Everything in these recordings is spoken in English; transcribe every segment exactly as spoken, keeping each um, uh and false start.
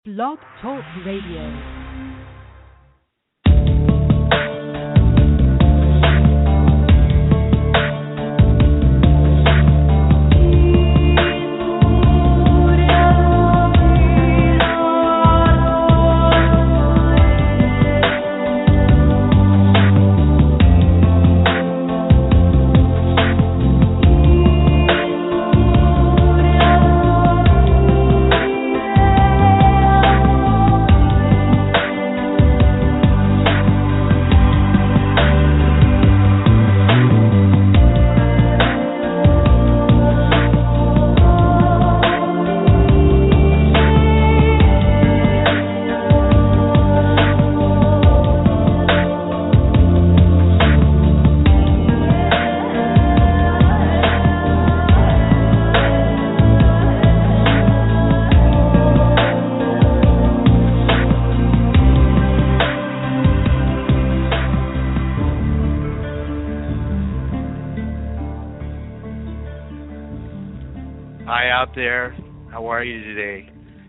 Blog Talk Radio. There, how are you today?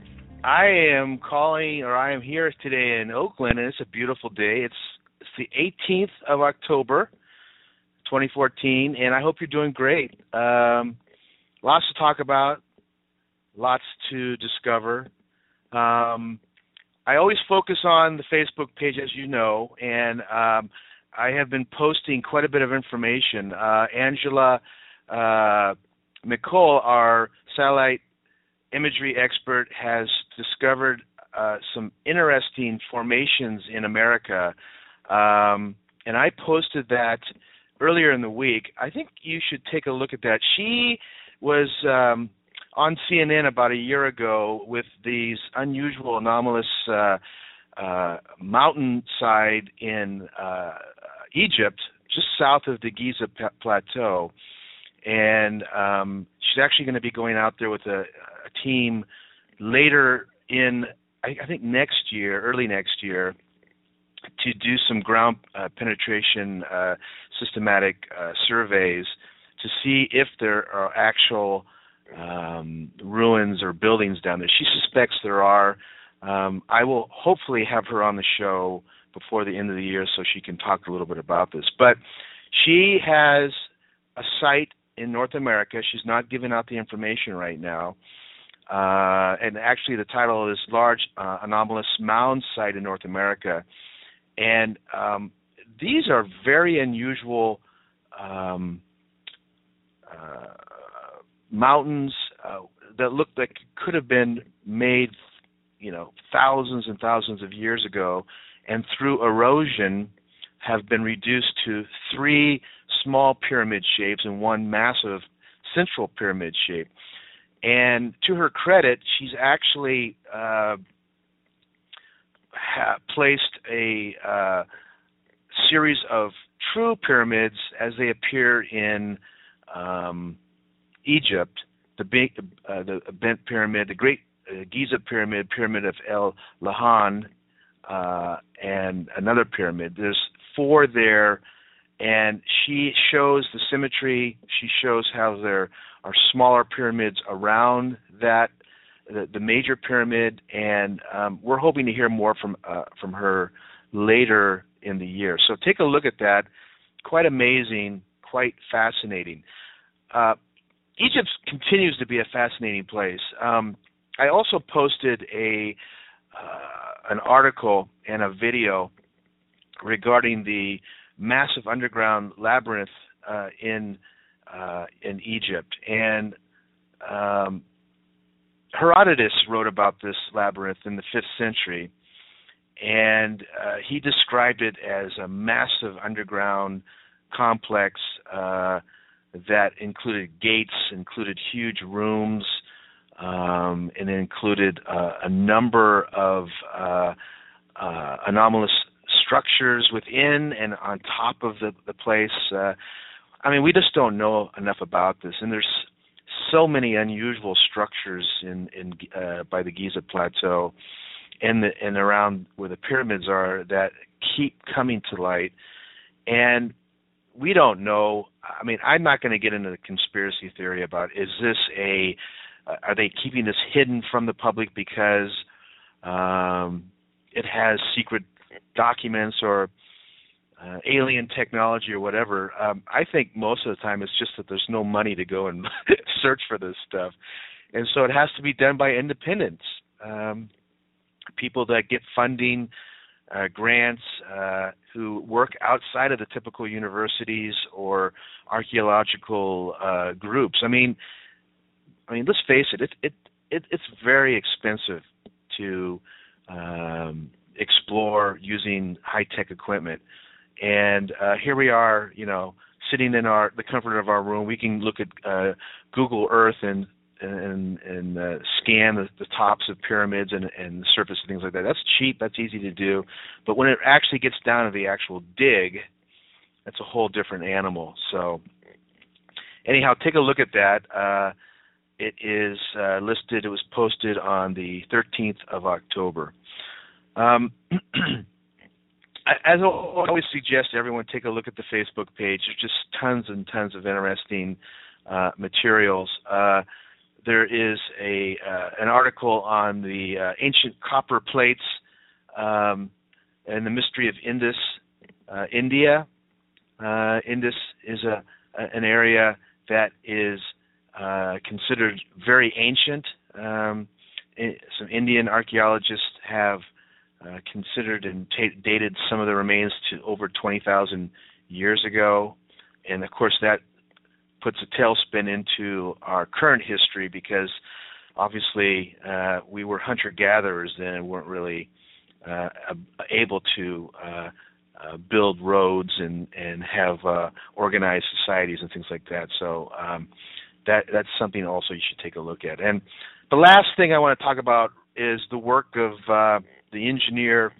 I am calling, or I am here today in Oakland, and it's a beautiful day. It's it's the eighteenth of October, twenty fourteen, and I hope you're doing great. Um, lots to talk about, lots to discover. Um, I always focus on the Facebook page, as you know, and um, I have been posting quite a bit of information. Uh, Angela uh, McCall, our satellite imagery expert, has discovered uh, some interesting formations in America, um, and I posted that earlier in the week. I think you should take a look at that. She was um, on C N N about a year ago with these unusual, anomalous uh, uh, mountainside in uh, Egypt, just south of the Giza Plateau. And um, she's actually going to be going out there with a, a team later in, I, I think, next year, early next year, to do some ground uh, penetration uh, systematic uh, surveys to see if there are actual um, ruins or buildings down there. She suspects there are. Um, I will hopefully have her on the show before the end of the year so she can talk a little bit about this. But she has a site in North America. She's not giving out the information right now. Uh, and actually the title is Large uh, Anomalous Mound Site in North America. And um, these are very unusual um, uh, mountains uh, that look like could have been made, you know, thousands and thousands of years ago, and through erosion have been reduced to three small pyramid shapes and one massive central pyramid shape. And to her credit, she's actually uh, ha- placed a uh, series of true pyramids as they appear in um, Egypt, the big, uh, the Bent Pyramid, the Great uh, Giza Pyramid, Pyramid of El Lahan, uh, and another pyramid. There's four there. And she shows the symmetry. She shows how there are smaller pyramids around that, the, the major pyramid, and um, we're hoping to hear more from uh, from her later in the year. So take a look at that. Quite amazing, quite fascinating. Uh, Egypt continues to be a fascinating place. Um, I also posted a uh, an article and a video regarding the massive underground labyrinth uh, in uh, in Egypt, and um, Herodotus wrote about this labyrinth in the fifth century, and uh, he described it as a massive underground complex uh, that included gates, included huge rooms, um, and it included uh, a number of uh, uh, anomalous structures within and on top of the, the place. Uh, I mean, we just don't know enough about this, and there's so many unusual structures in, in uh, by the Giza Plateau and the, and around where the pyramids are that keep coming to light. And we don't know. I mean, I'm not going to get into the conspiracy theory about is this a uh, are they keeping this hidden from the public because um, it has secret documents or uh, alien technology or whatever. Um, I think most of the time it's just that there's no money to go and search for this stuff. And so it has to be done by independents, um, people that get funding, uh, grants, uh, who work outside of the typical universities or archaeological uh, groups. I mean, I mean, let's face it, it, it, it it's very expensive to um, explore using high-tech equipment. And uh, here we are, you know, sitting in our the comfort of our room. We can look at uh, Google Earth and and, and uh, scan the, the tops of pyramids and, and the surface and things like that. That's cheap. That's easy to do. But when it actually gets down to the actual dig, that's a whole different animal. So anyhow, take a look at that. Uh, it is uh, listed. It was posted on the thirteenth of October. Um, as I always suggest, everyone take a look at the Facebook page. There's just tons and tons of interesting uh, materials. Uh, There is a uh, an article on the uh, ancient copper plates um, and the mystery of Indus, uh, India. Uh, Indus is a, a an area that is uh, considered very ancient. Um, it, some Indian archaeologists have uh, considered and t- dated some of the remains to over twenty thousand years ago, and of course that puts a tailspin into our current history because obviously uh, we were hunter-gatherers then and weren't really uh, able to uh, uh, build roads and, and have uh, organized societies and things like that. So um, that that's something also you should take a look at. And the last thing I want to talk about is the work of uh, the engineer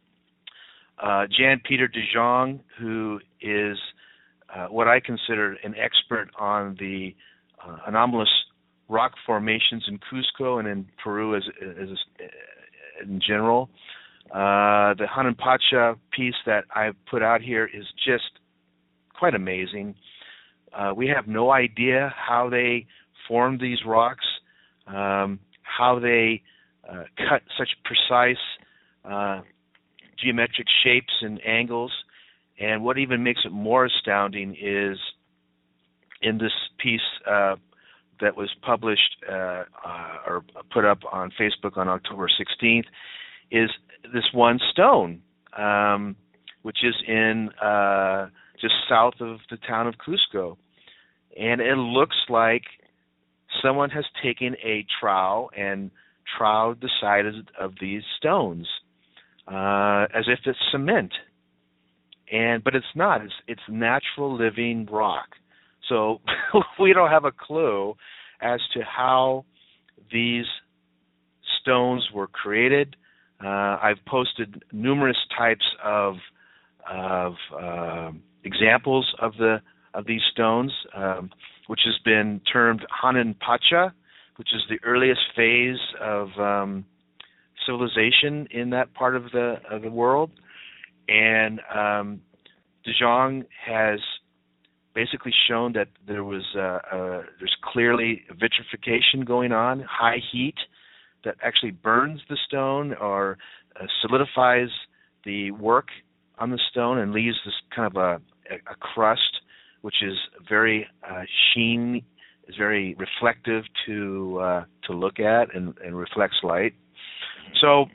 uh, Jan Peter de Jong, who is Uh, what I consider an expert on the uh, anomalous rock formations in Cusco and in Peru as, as, as in general. Uh, the Hanan Pacha piece that I've put out here is just quite amazing. Uh, we have no idea how they formed these rocks, um, how they uh, cut such precise uh, geometric shapes and angles. And what even makes it more astounding is in this piece uh, that was published uh, uh, or put up on Facebook on October sixteenth is this one stone, um, which is in uh, just south of the town of Cusco. And it looks like someone has taken a trowel and troweled the side of, of these stones uh, as if it's cement. And but it's not. It's it's natural living rock. So we don't have a clue as to how these stones were created. Uh, I've posted numerous types of of uh, examples of the of these stones, um, which has been termed Hanan Pacha, which is the earliest phase of um, civilization in that part of the of the world. And um, de Jong has basically shown that there was uh, uh, there's clearly vitrification going on, high heat that actually burns the stone or uh, solidifies the work on the stone and leaves this kind of a, a crust, which is very uh, sheen, is very reflective to uh, to look at and, and reflects light. So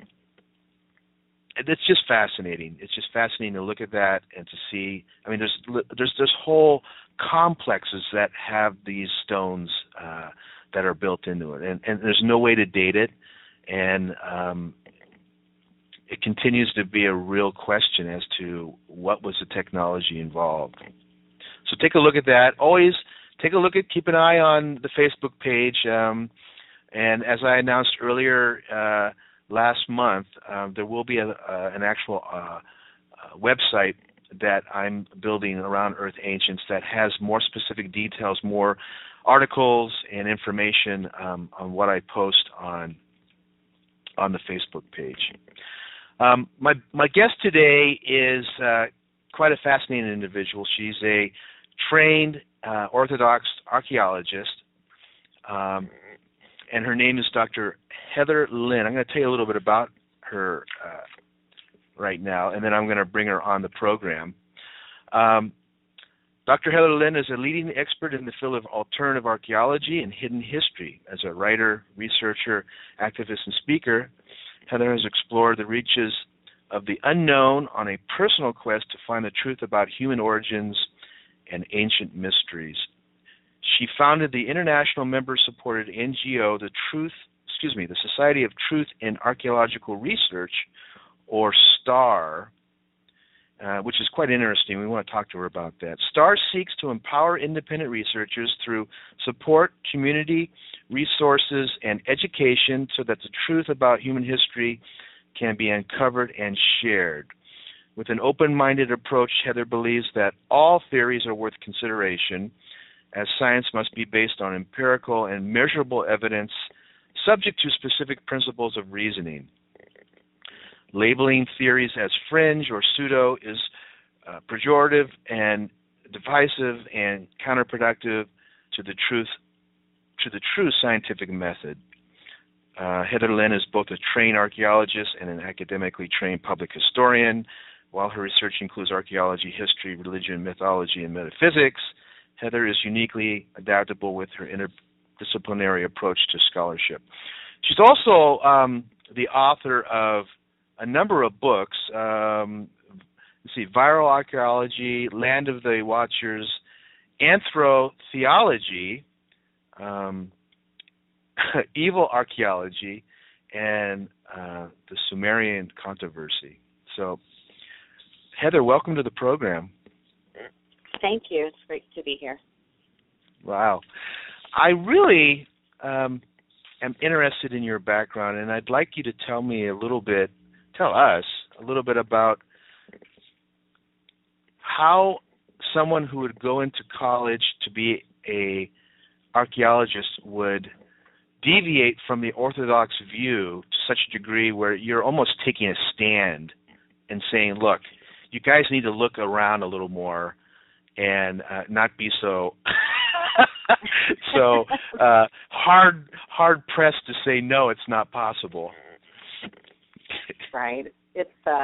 it's just fascinating. It's just fascinating to look at that and to see. I mean, there's there's there's whole complexes that have these stones uh, that are built into it, and, and there's no way to date it, and um, it continues to be a real question as to what was the technology involved. So take a look at that. Always take a look at, keep an eye on the Facebook page, um, and as I announced earlier. Uh, Last month, um, there will be a, uh, an actual uh, uh, website that I'm building around Earth Ancients that has more specific details, more articles and information um, on what I post on on the Facebook page. Um, my my guest today is uh, quite a fascinating individual. She's a trained uh, Orthodox archaeologist, um, and her name is Doctor Heather Lynn. I'm going to tell you a little bit about her uh, right now, and then I'm going to bring her on the program. Um, Doctor Heather Lynn is a leading expert in the field of alternative archaeology and hidden history. As a writer, researcher, activist, and speaker, Heather has explored the reaches of the unknown on a personal quest to find the truth about human origins and ancient mysteries. She founded the international member-supported N G O, the Truth, excuse me, the Society of Truth in Archaeological Research, or STAR, uh, which is quite interesting. We want to talk to her about that. STAR seeks to empower independent researchers through support, community, resources, and education so that the truth about human history can be uncovered and shared. With an open-minded approach, Heather believes that all theories are worth consideration, as science must be based on empirical and measurable evidence subject to specific principles of reasoning. Labeling theories as fringe or pseudo is uh, pejorative and divisive and counterproductive to the truth, to the true scientific method. Uh, Heather Lynn is both a trained archaeologist and an academically trained public historian. While her research includes archaeology, history, religion, mythology, and metaphysics, Heather is uniquely adaptable with her interdisciplinary approach to scholarship. She's also um, the author of a number of books. Um, let's see, Viral Archaeology, Land of the Watchers, Anthrotheology, um, Evil Archaeology, and uh, the Sumerian Controversy. So, Heather, welcome to the program. Thank you. It's great to be here. Wow. I really um, am interested in your background, and I'd like you to tell me a little bit, tell us a little bit about how someone who would go into college to be a archaeologist would deviate from the orthodox view to such a degree where you're almost taking a stand and saying, look, you guys need to look around a little more and uh, not be so so uh, hard hard pressed to say no, it's not possible. Right. It's uh,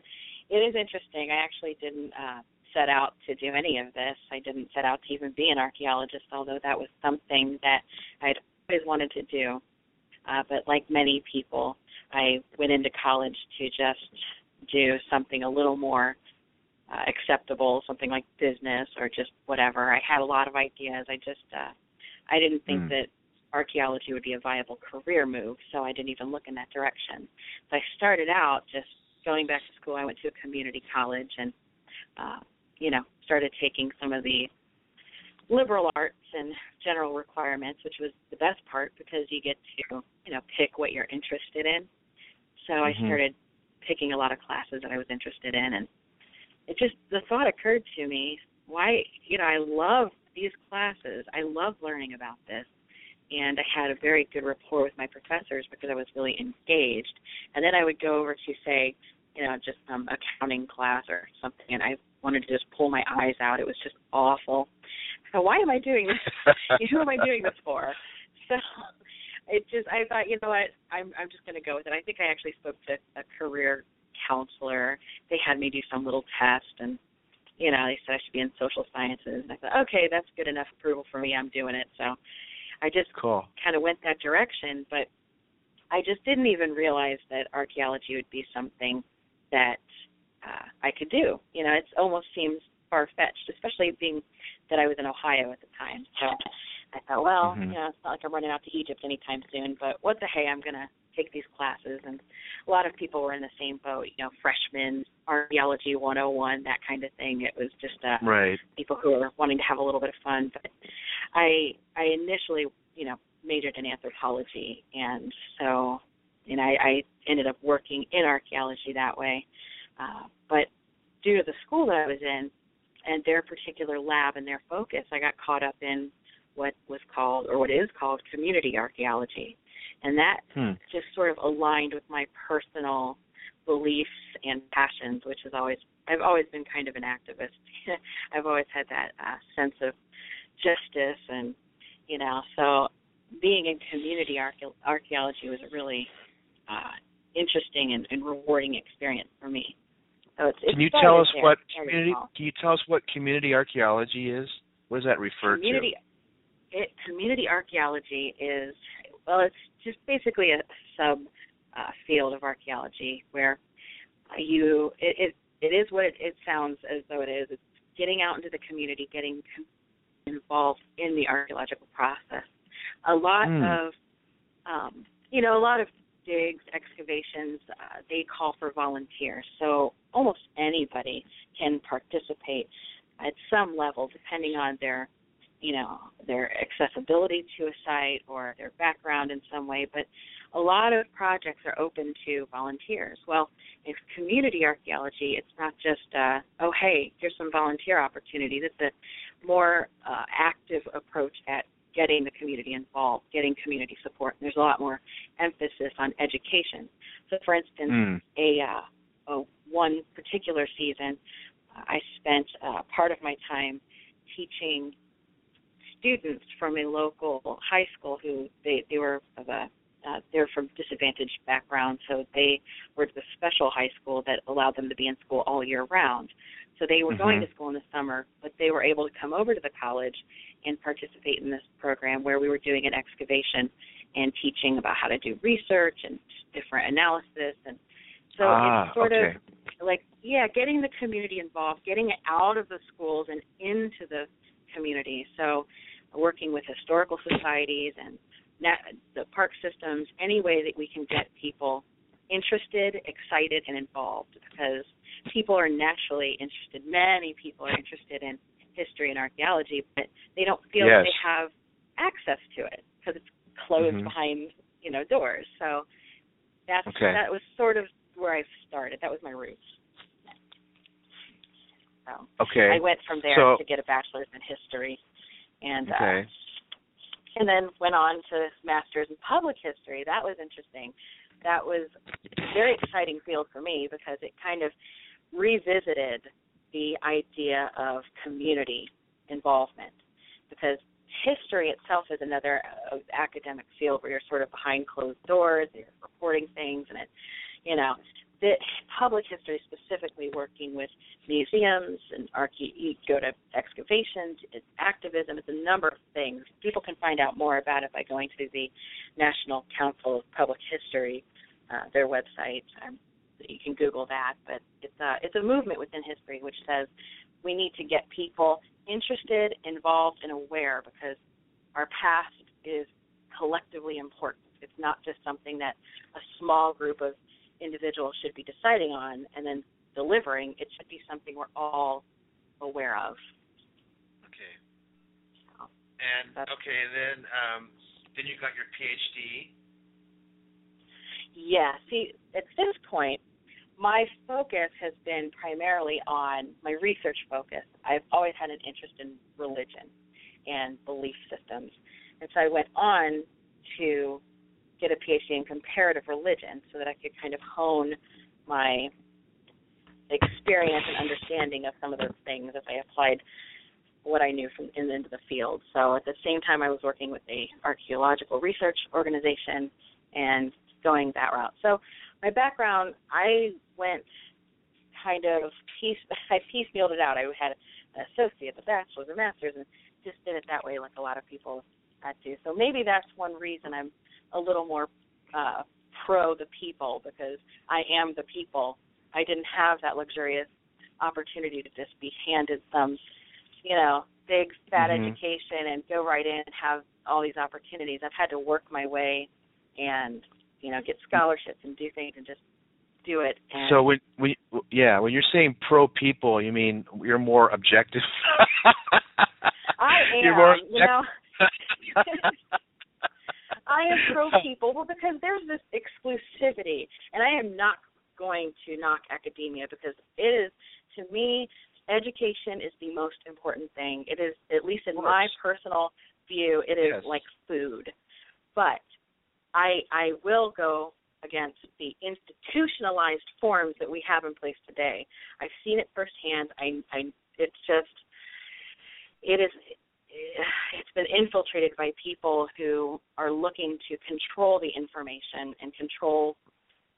it is interesting. I actually didn't uh, set out to do any of this. I didn't set out to even be an archaeologist, although that was something that I'd always wanted to do. Uh, but like many people, I went into college to just do something a little more uh, acceptable, something like business or just whatever. I had a lot of ideas. I just, uh, I didn't think mm. that archaeology would be a viable career move, so I didn't even look in that direction. So I started out just going back to school. I went to a community college and, uh, you know, started taking some of the liberal arts and general requirements, which was the best part because you get to, you know, pick what you're interested in. So mm-hmm. I started picking a lot of classes that I was interested in, and it just, the thought occurred to me, why, you know, I love these classes. I love learning about this. And I had a very good rapport with my professors because I was really engaged. And then I would go over to, say, you know, just some accounting class or something, and I wanted to just pull my eyes out. It was just awful. So why am I doing this? Who am I doing this for? So it just, I thought, you know what, I'm I'm just going to go with it. I think I actually spoke to a career counselor. They had me do some little test, and, you know, they said I should be in social sciences. And I thought, okay, that's good enough approval for me. I'm doing it. So I just cool. kind of went that direction, but I just didn't even realize that archaeology would be something that uh, I could do. You know, it almost seems far-fetched, especially being that I was in Ohio at the time. So I thought, well, mm-hmm. you know, it's not like I'm running out to Egypt anytime soon, but what the hey, I'm going to take these classes. And a lot of people were in the same boat, you know, freshmen, archaeology one oh one, that kind of thing. It was just uh, right. people who were wanting to have a little bit of fun. But I, I initially, you know, majored in anthropology, and so, and I, I ended up working in archaeology that way. Uh, but due to the school that I was in and their particular lab and their focus, I got caught up in what was called, or what is called, community archaeology. And that hmm. just sort of aligned with my personal beliefs and passions, which is always, I've always been kind of an activist. I've always had that uh, sense of justice, and, you know, so being in community archae- archaeology was a really uh, interesting and, and rewarding experience for me. So it's, it's can you tell us there, what community? Can you tell us what community archaeology is? What does that refer community, to? It, community archaeology is, well, it's just basically a sub uh, field of archaeology where you it it, it is what it, it sounds as though it is. It's getting out into the community, getting involved in the archaeological process. A lot mm. of, um, you know, a lot of digs, excavations, uh, they call for volunteers. So almost anybody can participate at some level, depending on their, you know, their accessibility to a site or their background in some way. But a lot of projects are open to volunteers. Well, in community archaeology, it's not just, uh, oh, hey, here's some volunteer opportunities. It's a more uh, active approach at getting the community involved, getting community support. And there's a lot more emphasis on education. So, for instance, mm. a, uh, a one particular season, I spent uh, part of my time teaching students from a local high school who they, they were of a uh, they're from disadvantaged backgrounds, so they were the special high school that allowed them to be in school all year round. So they were mm-hmm. going to school in the summer, but they were able to come over to the college and participate in this program where we were doing an excavation and teaching about how to do research and different analysis. And so ah, it's sort okay. of like, yeah, getting the community involved, getting it out of the schools and into the community. So working with historical societies and the park systems, any way that we can get people interested, excited, and involved, because people are naturally interested. Many people are interested in history and archaeology, but they don't feel yes. they have access to it because it's closed mm-hmm. behind, you know, doors. So that's okay. that was sort of where I started. That was my roots. So okay. I went from there so, to get a bachelor's in history, and okay. uh, and then went on to master's in public history. That was interesting. That was a very exciting field for me because it kind of revisited the idea of community involvement, because history itself is another uh, academic field where you're sort of behind closed doors, you're reporting things, and it, you know, the public history specifically working with museums and archae- you go to excavations, it's activism, it's a number of things. People can find out more about it by going to the National Council of Public History, uh, their website. Um, you can Google that, but it's a, it's a movement within history which says we need to get people interested, involved, and aware, because our past is collectively important. It's not just something that a small group of individuals should be deciding on and then delivering. It should be something we're all aware of. Okay. So, and okay, and then um, then you got your PhD. Yeah. See, at this point, my focus has been primarily on my research focus. I've always had an interest in religion and belief systems, and so I went on to get a PhD in comparative religion so that I could kind of hone my experience and understanding of some of those things as I applied what I knew from in, into the field. So at the same time, I was working with a archaeological research organization and going that route. So my background, I went kind of piece, I piecemealed it out. I had an associate, a bachelor's, a master's, and just did it that way like a lot of people had to. So maybe that's one reason I'm a little more uh, pro the people, because I am the people. I didn't have that luxurious opportunity to just be handed some, you know, big, fat mm-hmm. education and go right in and have all these opportunities. I've had to work my way and, you know, get scholarships and do things and just do it. And so when, when, yeah, when you're saying pro people, you mean you're more objective? I am, you're more you know. I am pro people, well, because there's this exclusivity, and I am not going to knock academia, because it is, to me, education is the most important thing. It is, at least in my personal view, it is yes. like food. But I I will go against the institutionalized forms that we have in place today. I've seen it firsthand. I, I it's just, it is. It's been infiltrated by people who are looking to control the information and control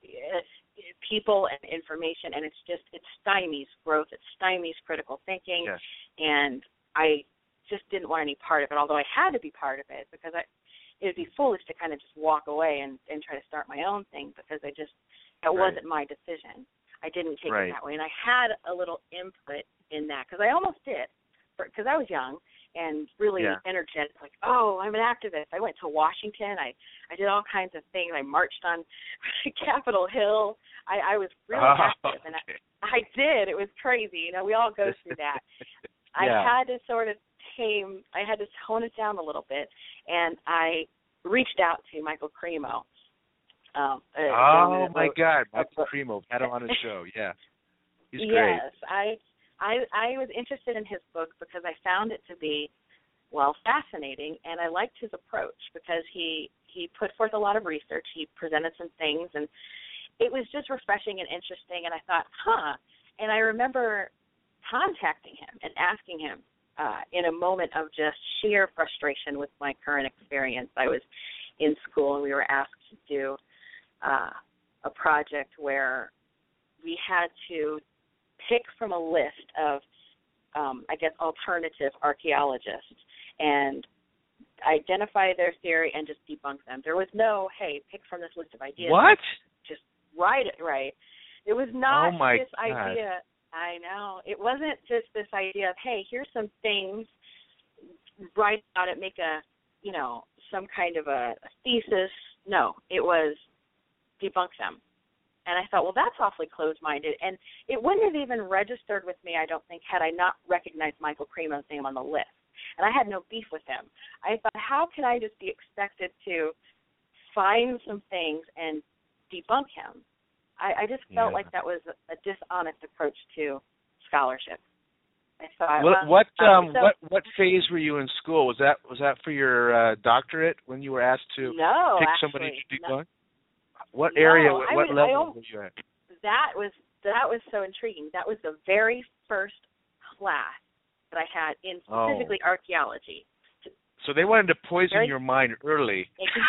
uh, people and information, and it's just, it stymies growth, it stymies critical thinking, Yes. and I just didn't want any part of it, although I had to be part of it because I, it would be foolish to kind of just walk away and, and try to start my own thing because I just, it Right. wasn't my decision. I didn't take Right. it that way, and I had a little input in that because I almost did, because I was young and really Yeah. energetic, like, oh, I'm an activist. I went to Washington. I, I did all kinds of things. I marched on Capitol Hill. I, I was really Oh, active, and okay. I, I did. It was crazy. You know, we all go through that. I Yeah. had to sort of tame, I had to tone it down a little bit, and I reached out to Michael Cremo. Um, a Oh, gentleman that my wrote God. a Michael book. Cremo. Had him on his show. Yeah. He's great. Yes, I, I, I was interested in his book because I found it to be, well, fascinating, and I liked his approach because he, he put forth a lot of research. He presented some things, and it was just refreshing and interesting, and I thought, huh. And I remember contacting him and asking him uh, in a moment of just sheer frustration with my current experience. I was in school, and we were asked to do uh, a project where we had to pick from a list of, um, I guess, alternative archaeologists and identify their theory and just debunk them. There was no, hey, pick from this list of ideas. What? Just write it right. It was not Oh, my this God. idea. I know. It wasn't just this idea of, hey, here's some things, write about it, make a, you know, some kind of a, a thesis. No, it was debunk them. And I thought, well, that's awfully closed-minded. And it wouldn't have even registered with me, I don't think, had I not recognized Michael Cremo's name on the list. And I had no beef with him. I thought, how can I just be expected to find some things and debunk him? I, I just felt Yeah. like that was a, a dishonest approach to scholarship. I thought, What well, what um so, what what phase were you in school? Was that was that for your uh, doctorate when you were asked to no, pick actually, somebody to no. debunk? What No, area? What, I what was- level I al- were you at? That was that was so intriguing. That was the very first class that I had in Oh. specifically archaeology. So they wanted to poison Very- your mind early.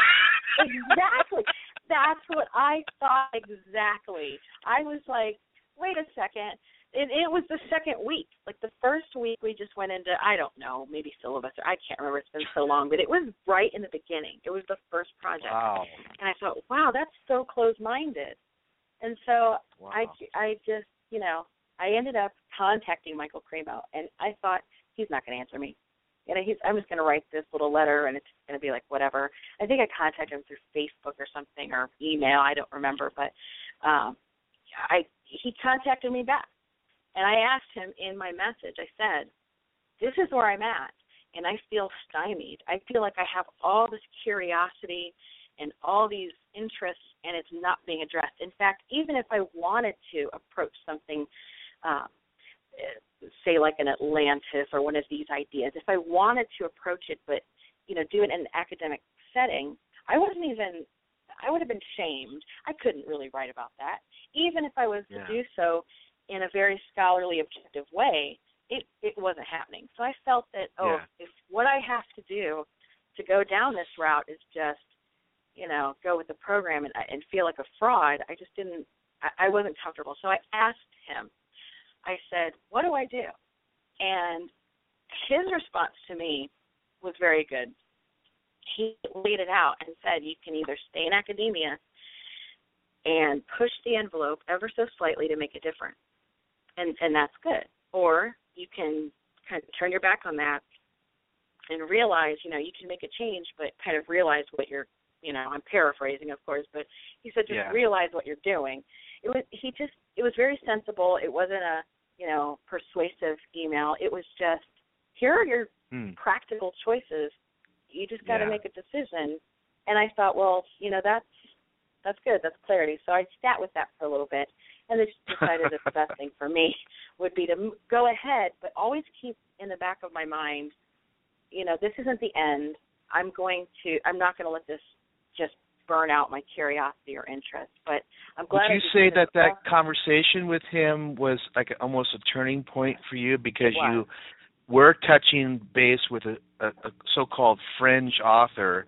Exactly. That's what I thought exactly. I was like, wait a second. And it was the second week. Like the first week we just went into, I don't know, maybe syllabus. I can't remember. It's been so long. But it was right in the beginning. It was the first project. Wow. And I thought, wow, that's so closed-minded. And so Wow. I, I just, you know, I ended up contacting Michael Cremo. And I thought, he's not going to answer me. You know, he's, I'm just going to write this little letter, and it's going to be like whatever. I think I contacted him through Facebook or something, or email. I don't remember. But um, I he contacted me back. And I asked him in my message, I said, this is where I'm at, and I feel stymied. I feel like I have all this curiosity and all these interests, and it's not being addressed. In fact, even if I wanted to approach something, uh, say like an Atlantis or one of these ideas, if I wanted to approach it but, you know, do it in an academic setting, I wasn't even, I would have been shamed. I couldn't really write about that. Even if I was Yeah. to do so in a very scholarly, objective way, it, it wasn't happening. So I felt that, oh, Yeah. if what I have to do to go down this route is just, you know, go with the program and, and feel like a fraud, I just didn't, I, I wasn't comfortable. So I asked him, I said, what do I do? And his response to me was very good. He laid it out and said, you can either stay in academia and push the envelope ever so slightly to make a difference. And and that's good. Or you can kind of turn your back on that and realize, you know, you can make a change, but kind of realize what you're, you know, I'm paraphrasing, of course, but he said just Yeah. realize what you're doing. It was, he just, it was very sensible. It wasn't a, you know, persuasive email. It was just, here are your Hmm. practical choices. You just got to Yeah. make a decision. And I thought, well, you know, that's, that's good. That's clarity. So I sat with that for a little bit, and then decided that the best thing for me would be to m- go ahead, but always keep in the back of my mind, you know, this isn't the end. I'm going to, I'm not going to let this just burn out my curiosity or interest. But I'm glad. Would you I say did that this. that conversation with him was like a, almost a turning point for you because It you was. were touching base with a, a, a so-called fringe author,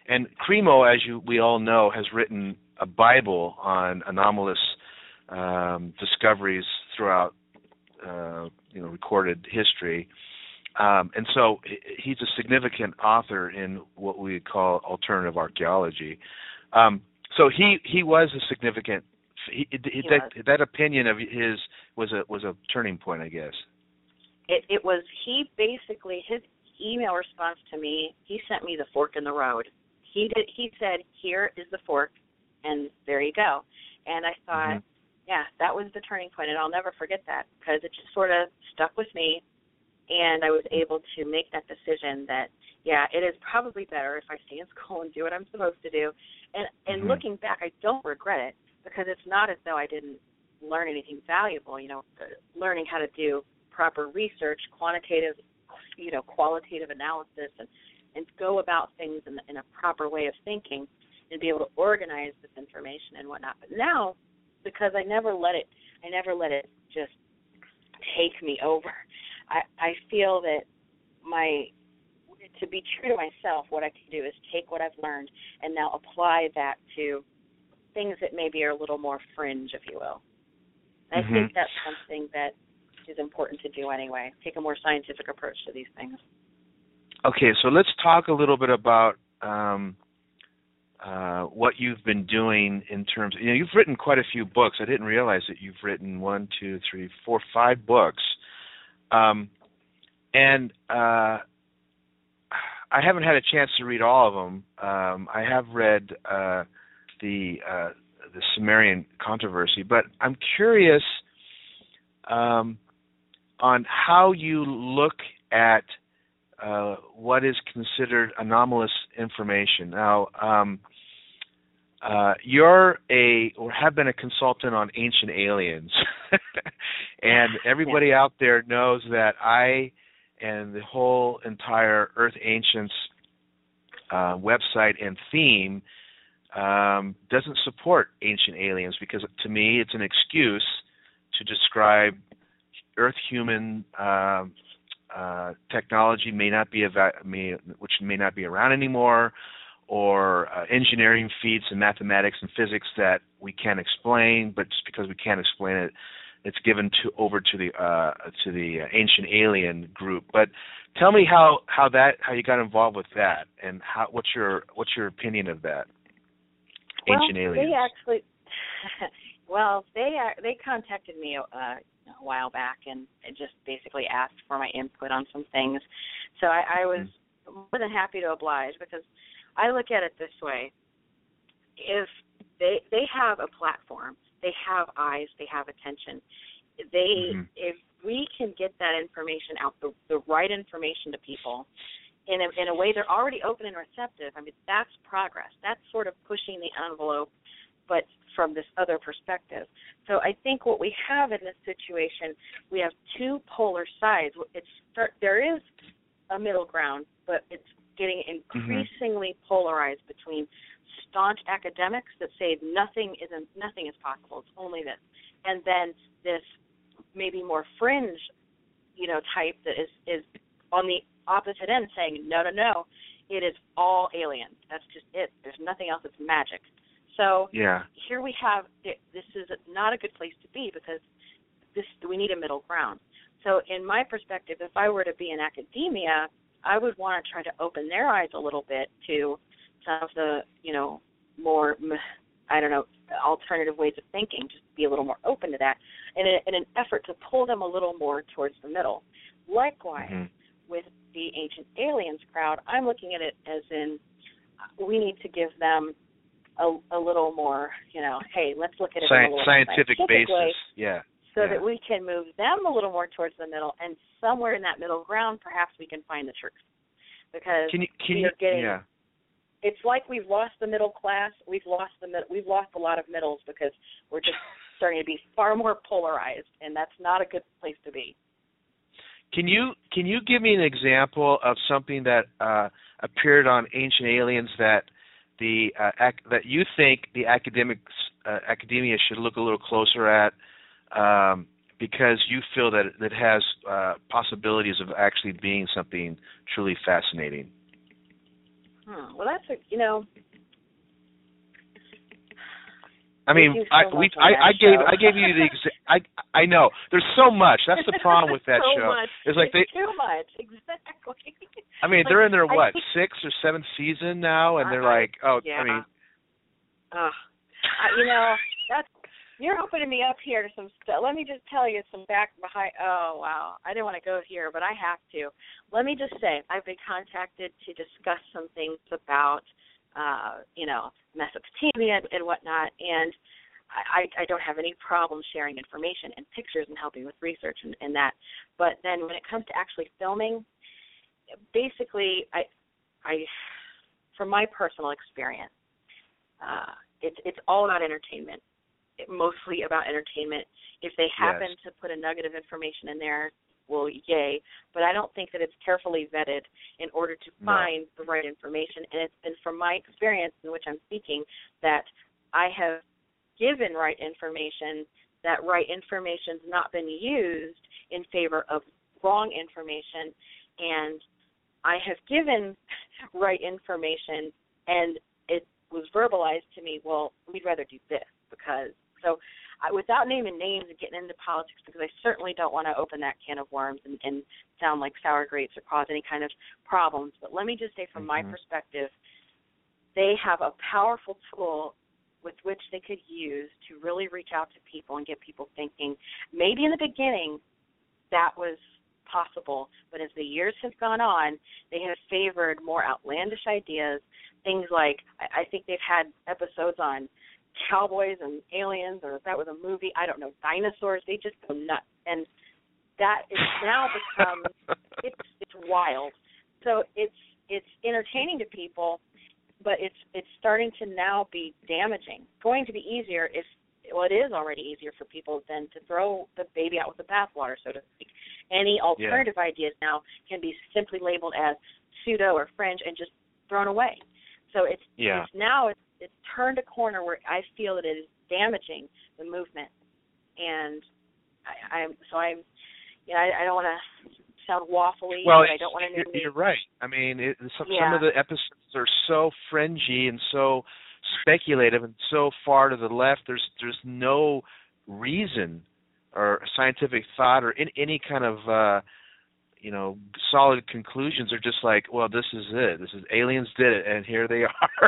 and Cremo, as you we all know, has written a Bible on anomalous um, discoveries throughout uh, you know recorded history. Um, and so he's a significant author in what we call alternative archaeology. Um, so he, he was a significant he, he, he that was. that opinion of his was a was a turning point, I guess. It, it was he basically his email response to me. He sent me the fork in the road. He did. He said, "Here is the fork, and there you go." And I thought, mm-hmm. yeah, that was the turning point, and I'll never forget that because it just sort of stuck with me. And I was able to make that decision that, yeah, it is probably better if I stay in school and do what I'm supposed to do. And and mm-hmm. looking back, I don't regret it because it's not as though I didn't learn anything valuable. You know, learning how to do proper research, quantitative, you know, qualitative analysis, and, and go about things in, in a proper way of thinking and be able to organize this information and whatnot. But now, because I never let it, I never let it just take me over. I, I feel that my, to be true to myself, what I can do is take what I've learned and now apply that to things that maybe are a little more fringe, if you will. I mm-hmm. think that's something that is important to do anyway, take a more scientific approach to these things. Okay, so let's talk a little bit about um, uh, what you've been doing in terms of, you know, you've written quite a few books. I didn't realize that you've written one, two, three, four, five books. Um, and uh, I haven't had a chance to read all of them. Um, I have read uh, the uh, the Sumerian controversy, but I'm curious um, on how you look at uh, what is considered anomalous information. Now, um, uh, you're a or have been a consultant on ancient aliens, and everybody yeah. out there knows that I and the whole entire Earth Ancients uh, website and theme um, doesn't support ancient aliens because, to me, it's an excuse to describe Earth human uh, uh, technology may not be eva- may, which may not be around anymore, or uh, engineering feats and mathematics and physics that we can't explain, but just because we can't explain it, it's given to over to the uh, to the ancient alien group. But tell me how, how that how you got involved with that, and how what's your what's your opinion of that? Well, ancient aliens. They actually, well, they uh, they contacted me uh, a while back and just basically asked for my input on some things. So I, I was mm-hmm. more than happy to oblige because I look at it this way: if they they have a platform, they have eyes, they have attention. They mm-hmm. if we can get that information out, the, the right information to people in a, in a way they're already open and receptive, I mean, that's progress. That's sort of pushing the envelope, but from this other perspective. So I think what we have in this situation, we have two polar sides. It's there is a middle ground, but it's getting increasingly mm-hmm. polarized between staunch academics that say nothing isn't nothing is possible, it's only this, and then this maybe more fringe, you know, type that is is on the opposite end saying no, no, no, it is all alien. That's just it. There's nothing else. It's magic. So yeah. here we have this is not a good place to be because this we need a middle ground. So in my perspective, if I were to be in academia, I would want to try to open their eyes a little bit to some of the, you know, more, I don't know, alternative ways of thinking, just be a little more open to that, in, a, in an effort to pull them a little more towards the middle. Likewise, mm-hmm. with the Ancient Aliens crowd, I'm looking at it as in we need to give them a, a little more, you know, hey, let's look at it Sci- in a little scientific, scientific basis, way, yeah. so yeah. that we can move them a little more towards the middle, and somewhere in that middle ground, perhaps we can find the truth. Because can you, can we are you, getting, yeah. it's like we've lost the middle class. We've lost the we've lost a lot of middles because we're just starting to be far more polarized, and that's not a good place to be. Can you can you give me an example of something that uh, appeared on Ancient Aliens that the uh, ac- that you think the academics uh, academia should look a little closer at um, because you feel that it has uh, possibilities of actually being something truly fascinating? Hmm. Well, that's a, you know. I mean, so I we I, I gave I gave you the exa- I I know there's so much. That's the problem with that so show. Much. It's like it's they too much exactly. I mean, like, they're in their I what think, sixth or seventh season now, and they're I, like, oh, yeah. I mean, uh, I, you know, that's you're opening me up here to some stuff. Let me just tell you some back behind. Oh wow, I didn't want to go here, but I have to. Let me just say, I've been contacted to discuss some things about. Uh, you know, Mesopotamia and, and whatnot, and I, I don't have any problem sharing information and pictures and helping with research and, and that. But then when it comes to actually filming, basically, I, I, from my personal experience, uh, it's it's all about entertainment, it, mostly about entertainment. If they happen yes. to put a nugget of information in there, well, yay, but I don't think that it's carefully vetted in order to find no. the right information. And it's been from my experience in which I'm speaking that I have given right information, that right information's not been used in favor of wrong information, and I have given right information, and it was verbalized to me, well, we'd rather do this because, so I, without naming names and getting into politics, because I certainly don't want to open that can of worms and, and sound like sour grapes or cause any kind of problems. But let me just say, from mm-hmm. my perspective, they have a powerful tool with which they could use to really reach out to people and get people thinking. Maybe in the beginning that was possible, but as the years have gone on, they have favored more outlandish ideas, things like, I, I think they've had episodes on cowboys and aliens, or if that was a movie, I don't know, dinosaurs. They just go nuts, and that is now become it's it's wild. So it's it's entertaining to people, but it's it's starting to now be damaging. It's going to be easier if well, it is already easier for people than to throw the baby out with the bathwater, so to speak. Any alternative yeah. ideas now can be simply labeled as pseudo or fringe and just thrown away. So it's, yeah. it's now it's, it's turned a corner where I feel that it is damaging the movement, and I, I'm so I'm you know I, I don't want to sound waffly. Well, I don't want to. You're, you're right. I mean, it, some yeah. some of the episodes are so fringy and so speculative and so far to the left. There's there's no reason or scientific thought or in, any kind of uh, you know solid conclusions. They're just like, well, this is it. This is aliens did it, and here they are.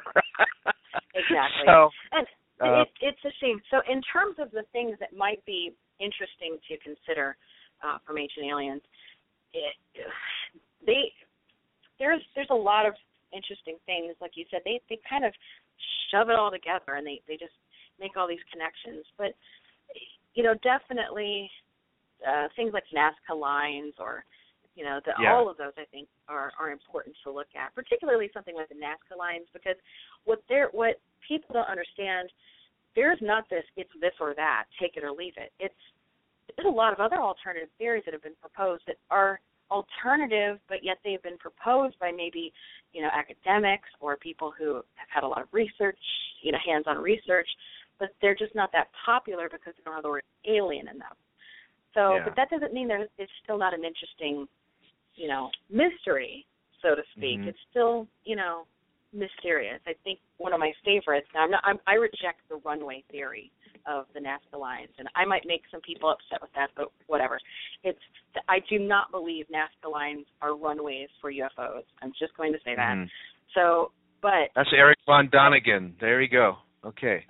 Exactly. So, and uh, it, it's a shame. So in terms of the things that might be interesting to consider uh, from Ancient Aliens, it, they there's there's a lot of interesting things. Like you said, they they kind of shove it all together and they, they just make all these connections. But, you know, definitely uh, things like Nazca lines or, you know, the, yeah. all of those I think are, are important to look at, particularly something like the Nazca lines, because what they're, what people don't understand, there's not this, it's this or that, take it or leave it. It's there's a lot of other alternative theories that have been proposed that are alternative, but yet they've been proposed by maybe, you know, academics or people who have had a lot of research, you know, hands-on research, but they're just not that popular because they don't have the word alien in them. So, yeah. but that doesn't mean there it's still not an interesting, you know, mystery, so to speak. Mm-hmm. It's still, you know, mysterious. I think one of my favorites. Now, I'm not. I'm, I reject the runway theory of the Nazca lines, and I might make some people upset with that, but whatever. It's I do not believe Nazca lines are runways for U F Os. I'm just going to say that. Mm-hmm. So, but that's Eric von Däniken. There you go. Okay.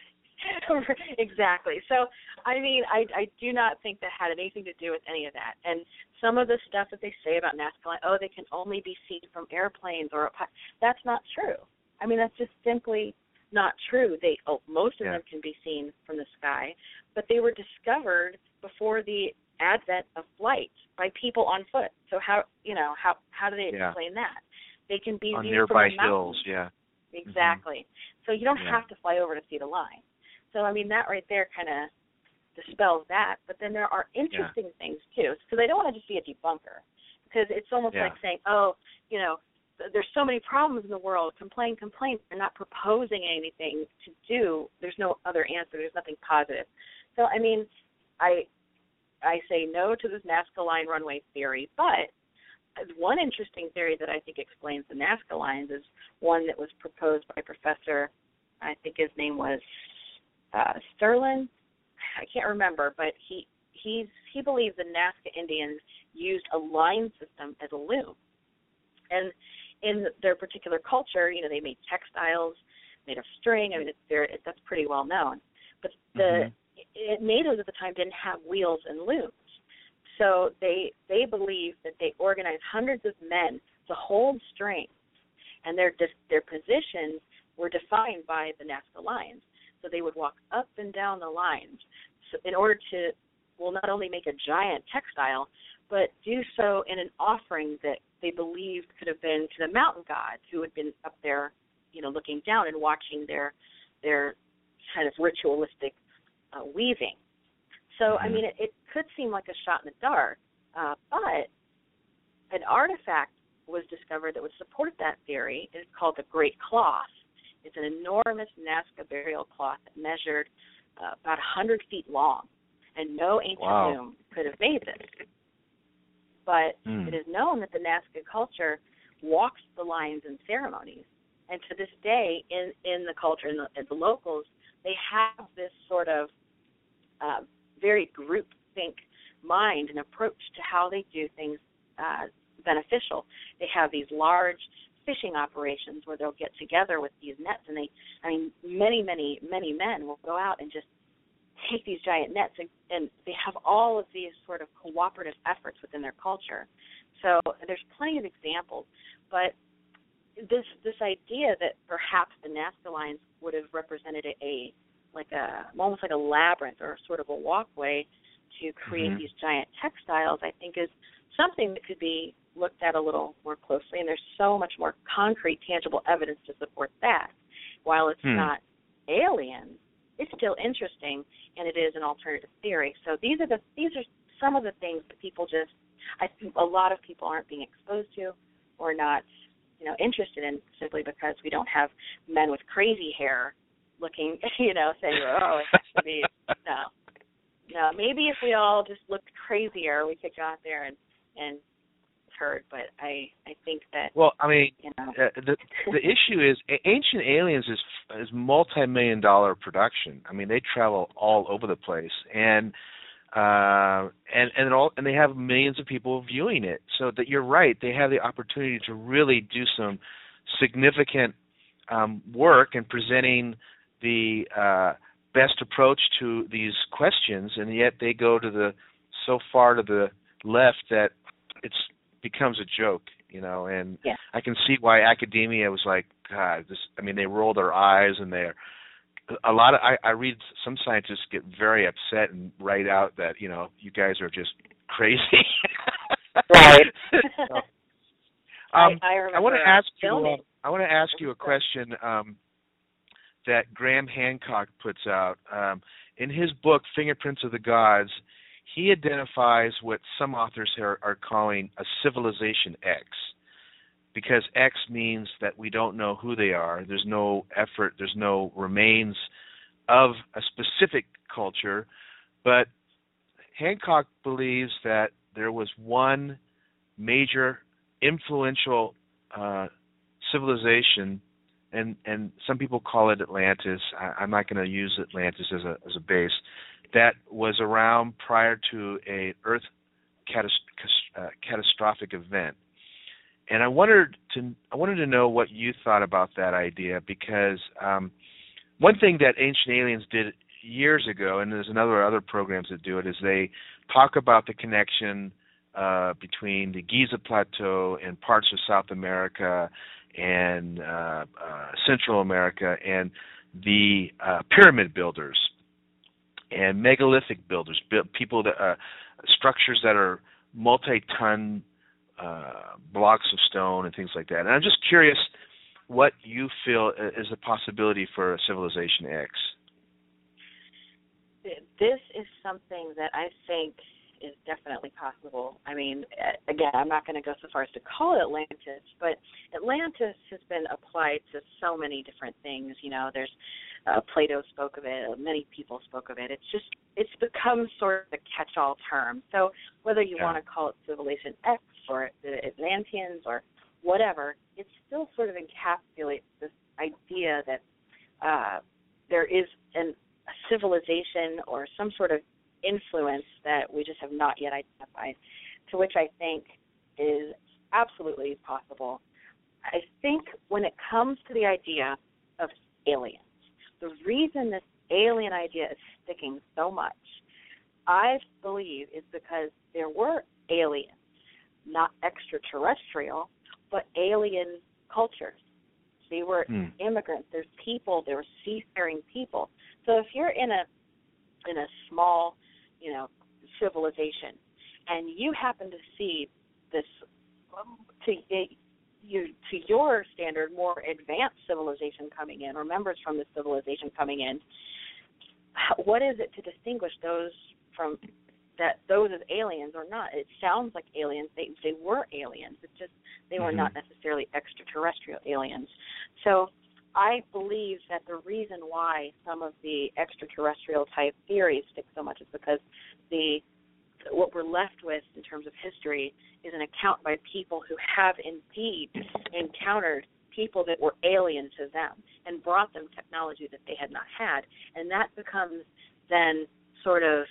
Exactly. So, I mean, I, I do not think that had anything to do with any of that. And some of the stuff that they say about Nazca line, oh, they can only be seen from airplanes or that's not true. I mean, that's just simply not true. They oh, most of yeah. them can be seen from the sky, but they were discovered before the advent of flight by people on foot. So how you know how how do they yeah. explain that? They can be on viewed nearby from the hills. mountains. Yeah, exactly. Mm-hmm. So you don't yeah. have to fly over to see the line. So I mean that right there kind of dispels that. But then there are interesting yeah. things too, because I don't want to just be a debunker, because it's almost yeah. like saying, oh, you know. There's so many problems in the world. Complain, complain. They're not proposing anything to do. There's no other answer. There's nothing positive. So, I mean, I I say no to this Nazca line runway theory, but one interesting theory that I think explains the Nazca Lines is one that was proposed by Professor, I think his name was uh, Sterling. I can't remember, but he he's, he believes the Nazca Indians used a line system as a loom. And in their particular culture, you know, they made textiles made of string. I mean, it's very, it, that's pretty well known. But the mm-hmm. it, natives at the time didn't have wheels and looms. So they they believed that they organized hundreds of men to hold strings, and their their positions were defined by the Nazca lines. So they would walk up and down the lines so in order to, well, not only make a giant textile, but do so in an offering that they believed could have been to the mountain gods who had been up there, you know, looking down and watching their their kind of ritualistic uh, weaving. So, mm-hmm. I mean, it, it could seem like a shot in the dark, uh, but an artifact was discovered that would support that theory. It's called the Great Cloth. It's an enormous Nazca burial cloth that measured uh, about one hundred feet long, and no ancient wow. loom could have made this. But mm. it is known that the Nazca culture walks the lines in ceremonies, and to this day, in, in the culture, in the, in the locals, they have this sort of uh, very groupthink mind and approach to how they do things uh, beneficial. They have these large fishing operations where they'll get together with these nets, and they, I mean, many, many, many men will go out and just take these giant nets, and, and they have all of these sort of cooperative efforts within their culture. So there's plenty of examples, but this this idea that perhaps the Nazca lines would have represented a, a like a almost like a labyrinth or sort of a walkway to create mm-hmm. these giant textiles, I think is something that could be looked at a little more closely, and there's so much more concrete, tangible evidence to support that. While it's hmm. not alien, it's still interesting, and it is an alternative theory. So these are the these are some of the things that people just, I think a lot of people aren't being exposed to or not, you know, interested in, simply because we don't have men with crazy hair looking, you know, saying, oh, it has to be, no. No, maybe if we all just looked crazier, we could go out there and, and heard, but I, I think that, well, I mean, you know. uh, the the issue is Ancient Aliens is is multi-million dollar production. I mean, they travel all over the place, and uh, and and all, and they have millions of people viewing it. So that you're right, they have the opportunity to really do some significant um, work in presenting the uh, best approach to these questions, and yet they go to the so far to the left that it's becomes a joke, you know, and yeah. I can see why academia was like, God, this, I mean, they roll their eyes, and they're, a lot of, I, I read some scientists get very upset and write out that, you know, you guys are just crazy. Right. so, um, I, I, I want to ask you, filming. uh, I want to ask you a question um, that Graham Hancock puts out. Um, in his book, Fingerprints of the Gods, he identifies what some authors are, are calling a civilization X, because X means that we don't know who they are. There's no effort, there's no remains of a specific culture, but Hancock believes that there was one major influential uh, civilization, and, and some people call it Atlantis. I, I'm not going to use Atlantis as a as a base, that was around prior to a Earth catas- uh, catastrophic event. And I wanted to I wanted to know what you thought about that idea, because um, one thing that Ancient Aliens did years ago, and there's another other programs that do it, is they talk about the connection uh, between the Giza Plateau and parts of South America and uh, uh, Central America and the uh, pyramid builders and megalithic builders, people that uh, structures that are multi-ton uh, blocks of stone and things like that. And I'm just curious what you feel is a possibility for a Civilization X. This is something that I think is definitely possible. I mean, again, I'm not going to go so far as to call it Atlantis, but Atlantis has been applied to so many different things. You know, there's uh, Plato spoke of it, many people spoke of it. It's just, it's become sort of a catch-all term. So whether you yeah. want to call it Civilization X or the Atlanteans or whatever, it still sort of encapsulates this idea that uh, there is an, a civilization or some sort of influence that we just have not yet identified, to which I think is absolutely possible. I think when it comes to the idea of aliens, the reason this alien idea is sticking so much, I believe, is because there were aliens, not extraterrestrial, but alien cultures. They were hmm. immigrants. There's people. There were seafaring people. So if you're in a in a small, you know, civilization, and you happen to see this, to you to your standard, more advanced civilization coming in, or members from the civilization coming in, what is it to distinguish those from that those as aliens or not? It sounds like aliens. They they were aliens. It's just they were mm-hmm. not necessarily extraterrestrial aliens. So I believe that the reason why some of the extraterrestrial type theories stick so much is because the what we're left with in terms of history is an account by people who have indeed encountered people that were alien to them and brought them technology that they had not had. And that becomes then sort of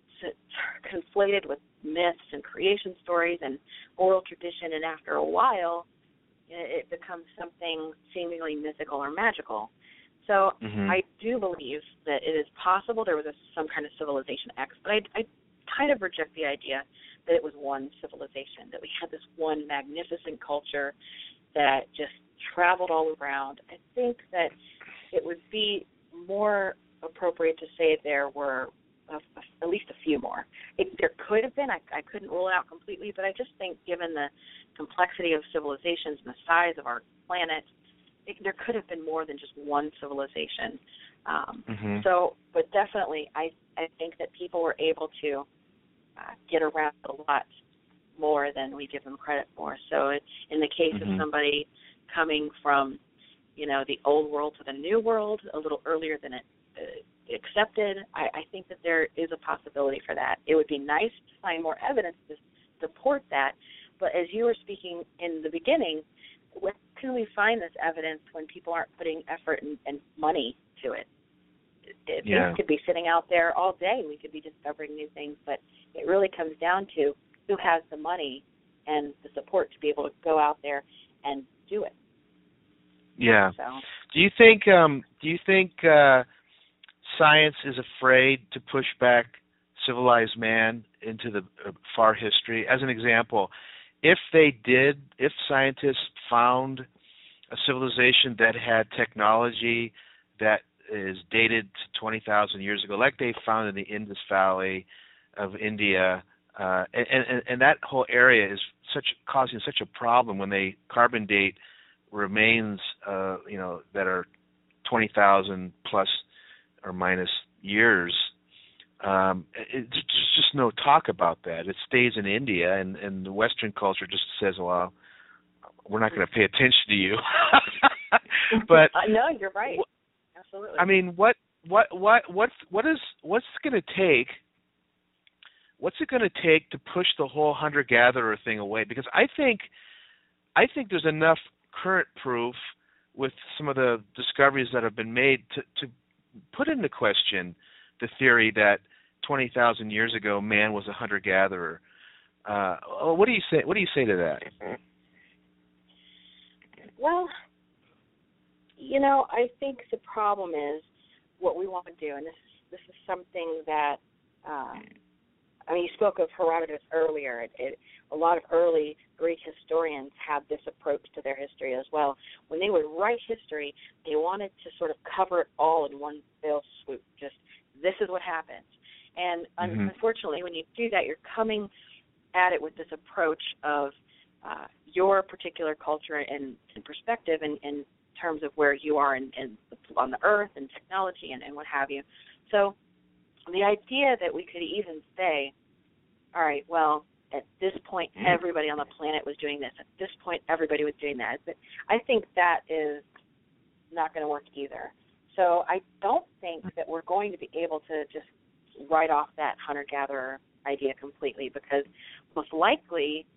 conflated with myths and creation stories and oral tradition, and after a while, it becomes something seemingly mythical or magical. So mm-hmm. I do believe that it is possible there was a, some kind of civilization X, but I, I kind of reject the idea that it was one civilization, that we had this one magnificent culture that just traveled all around. I think that it would be more appropriate to say there were a, a, at least a few more. It, there could have been. I, I couldn't rule it out completely, but I just think given the complexity of civilizations and the size of our planet, it, there could have been more than just one civilization. Um, mm-hmm. So, but definitely, I, I think that people were able to uh, get around a lot more than we give them credit for. So it, in the case mm-hmm. of somebody coming from, you know, the old world to the new world a little earlier than it uh, accepted, I, I think that there is a possibility for that. It would be nice to find more evidence to support that, but as you were speaking in the beginning, where can we find this evidence when people aren't putting effort and, and money to it? it yeah. Things could be sitting out there all day. We could be discovering new things, but it really comes down to who has the money and the support to be able to go out there and do it. Yeah. So. Do you think? Um, do you think uh, science is afraid to push back civilized man into the uh, far history? As an example, if they did, if scientists found a civilization that had technology that is dated to twenty thousand years ago, like they found in the Indus Valley of India, uh, and, and, and that whole area is such causing such a problem when they carbon date remains, uh, you know, that are twenty thousand plus or minus years. Um, it, there's just no talk about that. It stays in India, and, and the Western culture just says, well, we're not going to pay attention to you. But uh, no, you're right. Absolutely. I mean, what what what what's what is what's going to take? What's it going to take to push the whole hunter-gatherer thing away? Because I think I think there's enough current proof with some of the discoveries that have been made to, to put into question the theory that twenty thousand years ago man was a hunter-gatherer. Uh, what do you say? What do you say to that? Well, you know, I think the problem is what we want to do, and this this is something that uh, I mean, you spoke of Herodotus earlier. It, it, a lot of early Greek historians had this approach to their history as well. When they would write history, they wanted to sort of cover it all in one fell swoop. Just, this is what happened. And mm-hmm. unfortunately, when you do that, you're coming at it with this approach of uh, your particular culture and, and perspective in, in terms of where you are in, in, on the earth and technology and, and what have you. So the idea that we could even say, all right, well, at this point, everybody on the planet was doing this. At this point, everybody was doing that. But I think that is not going to work either. So I don't think that we're going to be able to just write off that hunter-gatherer idea completely, because most likely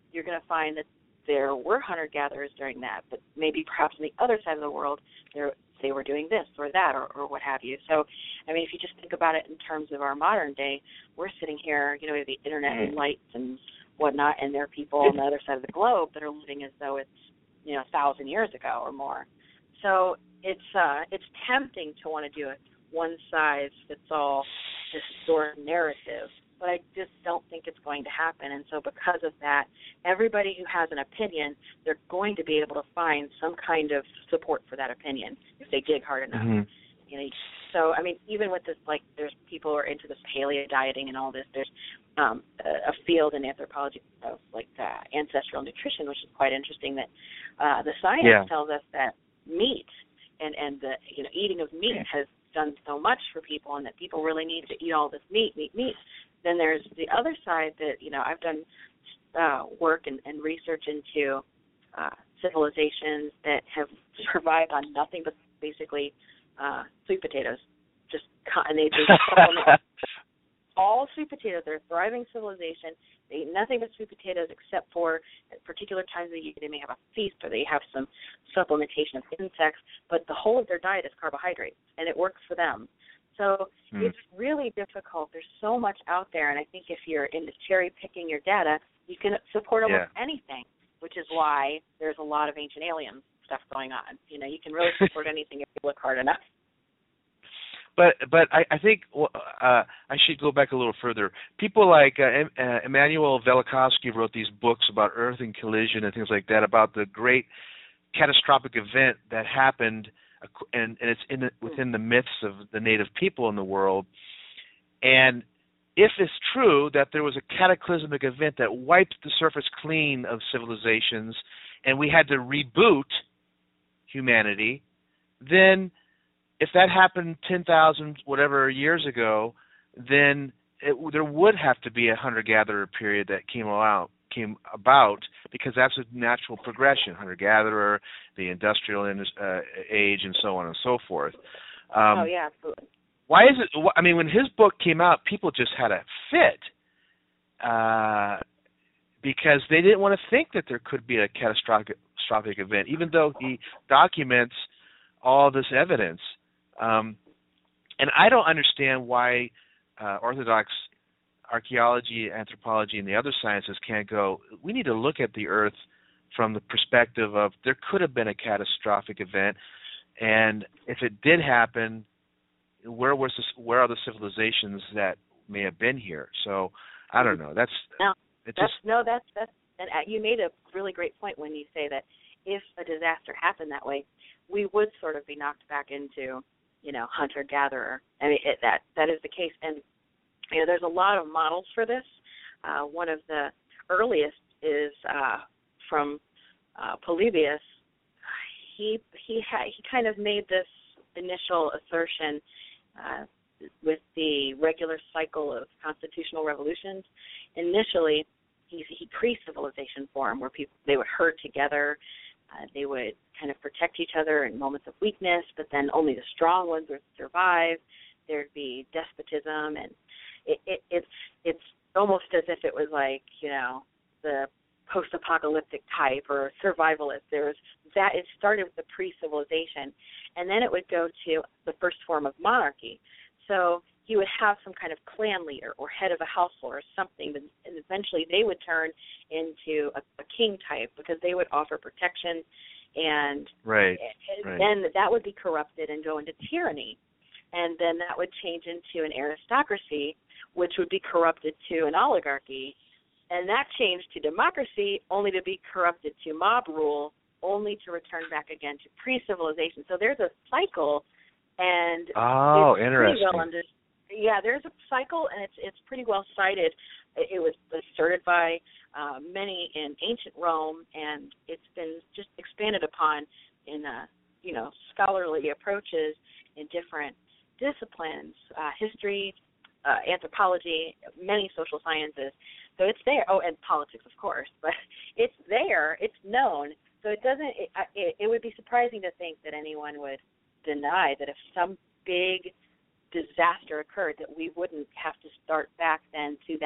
you're going to find that there were hunter-gatherers during that, but maybe perhaps on the other side of the world, there they were doing this or that or, or what have you. So, I mean, if you just think about it in terms of our modern day, we're sitting here, you know, we have the internet and lights and whatnot, and there are people on the other side of the globe that are living as though it's, you know, a thousand years ago or more. So it's uh, it's tempting to want to do a one-size-fits-all historic narrative, but I just don't think it's going to happen. And so because of that, everybody who has an opinion, they're going to be able to find some kind of support for that opinion if they dig hard enough. Mm-hmm. You know, so, I mean, even with this, like, there's people who are into this paleo dieting and all this. There's um, a, a field in anthropology of, like, uh, ancestral nutrition, which is quite interesting, that uh, the science yeah. tells us that meat and, and the, you know, eating of meat yeah. has done so much for people, and that people really need to eat all this meat, meat, meat. Then there's the other side that, you know, I've done uh, work and, and research into uh, civilizations that have survived on nothing but basically uh, sweet potatoes. Just and they just supplement all sweet potatoes. They're a thriving civilization. They eat nothing but sweet potatoes except for at particular times of the year they may have a feast or they have some supplementation of insects, but the whole of their diet is carbohydrates, and it works for them. So mm. it's really difficult. There's so much out there, and I think if you're into cherry-picking your data, you can support almost yeah. anything, which is why there's a lot of ancient alien stuff going on. You know, you can really support anything if you look hard enough. But but I, I think uh, I should go back a little further. People like uh, uh, Immanuel Velikovsky wrote these books about Earth and collision and things like that, about the great catastrophic event that happened, and, and it's in the, within the myths of the native people in the world. And if it's true that there was a cataclysmic event that wiped the surface clean of civilizations and we had to reboot humanity, then if that happened ten thousand whatever years ago, then it, there would have to be a hunter-gatherer period that came out, came about, because that's a natural progression, hunter-gatherer, the industrial uh, age, and so on and so forth. Um, oh, yeah, absolutely. Why is it, I mean, when his book came out, people just had a fit uh, because they didn't want to think that there could be a catastrophic, catastrophic event, even though he documents all this evidence. Um, and I don't understand why uh, Orthodox archaeology, anthropology, and the other sciences can't go, we need to look at the Earth from the perspective of there could have been a catastrophic event, and if it did happen, where was this, where are the civilizations that may have been here? So I don't know. That's no, it that's just, no, that's that's and you made a really great point when you say that if a disaster happened that way, we would sort of be knocked back into, you know, hunter-gatherer. I mean, it, that that is the case. And, you know, there's a lot of models for this. Uh, one of the earliest is uh, from uh, Polybius. He he ha- he kind of made this initial assertion uh, with the regular cycle of constitutional revolutions. Initially, he, he pre-civilization form, where people they would herd together. Uh, they would kind of protect each other in moments of weakness, but then only the strong ones would survive. There'd be despotism, and it, it, it's it's almost as if it was like, you know, the post-apocalyptic type or survivalist. There was that. It started with the pre-civilization, and then it would go to the first form of monarchy. So you would have some kind of clan leader or head of a household or something, and eventually they would turn into a, a king type because they would offer protection, and right, and right. then that would be corrupted and go into tyranny, and then that would change into an aristocracy, which would be corrupted to an oligarchy, and that changed to democracy, only to be corrupted to mob rule, only to return back again to pre-civilization. So there's a cycle, and oh, it's interesting. Well under, yeah, there's a cycle, and it's it's pretty well cited. It, it was asserted by uh, many in ancient Rome, and it's been just expanded upon in uh, you know scholarly approaches in different disciplines, uh, history, uh, anthropology, many social sciences. So it's there. Oh, and politics, of course, but it's there. It's known. So it doesn't. It, it, it would be surprising to think that anyone would deny that if some big disaster occurred, that we wouldn't have to start back then to that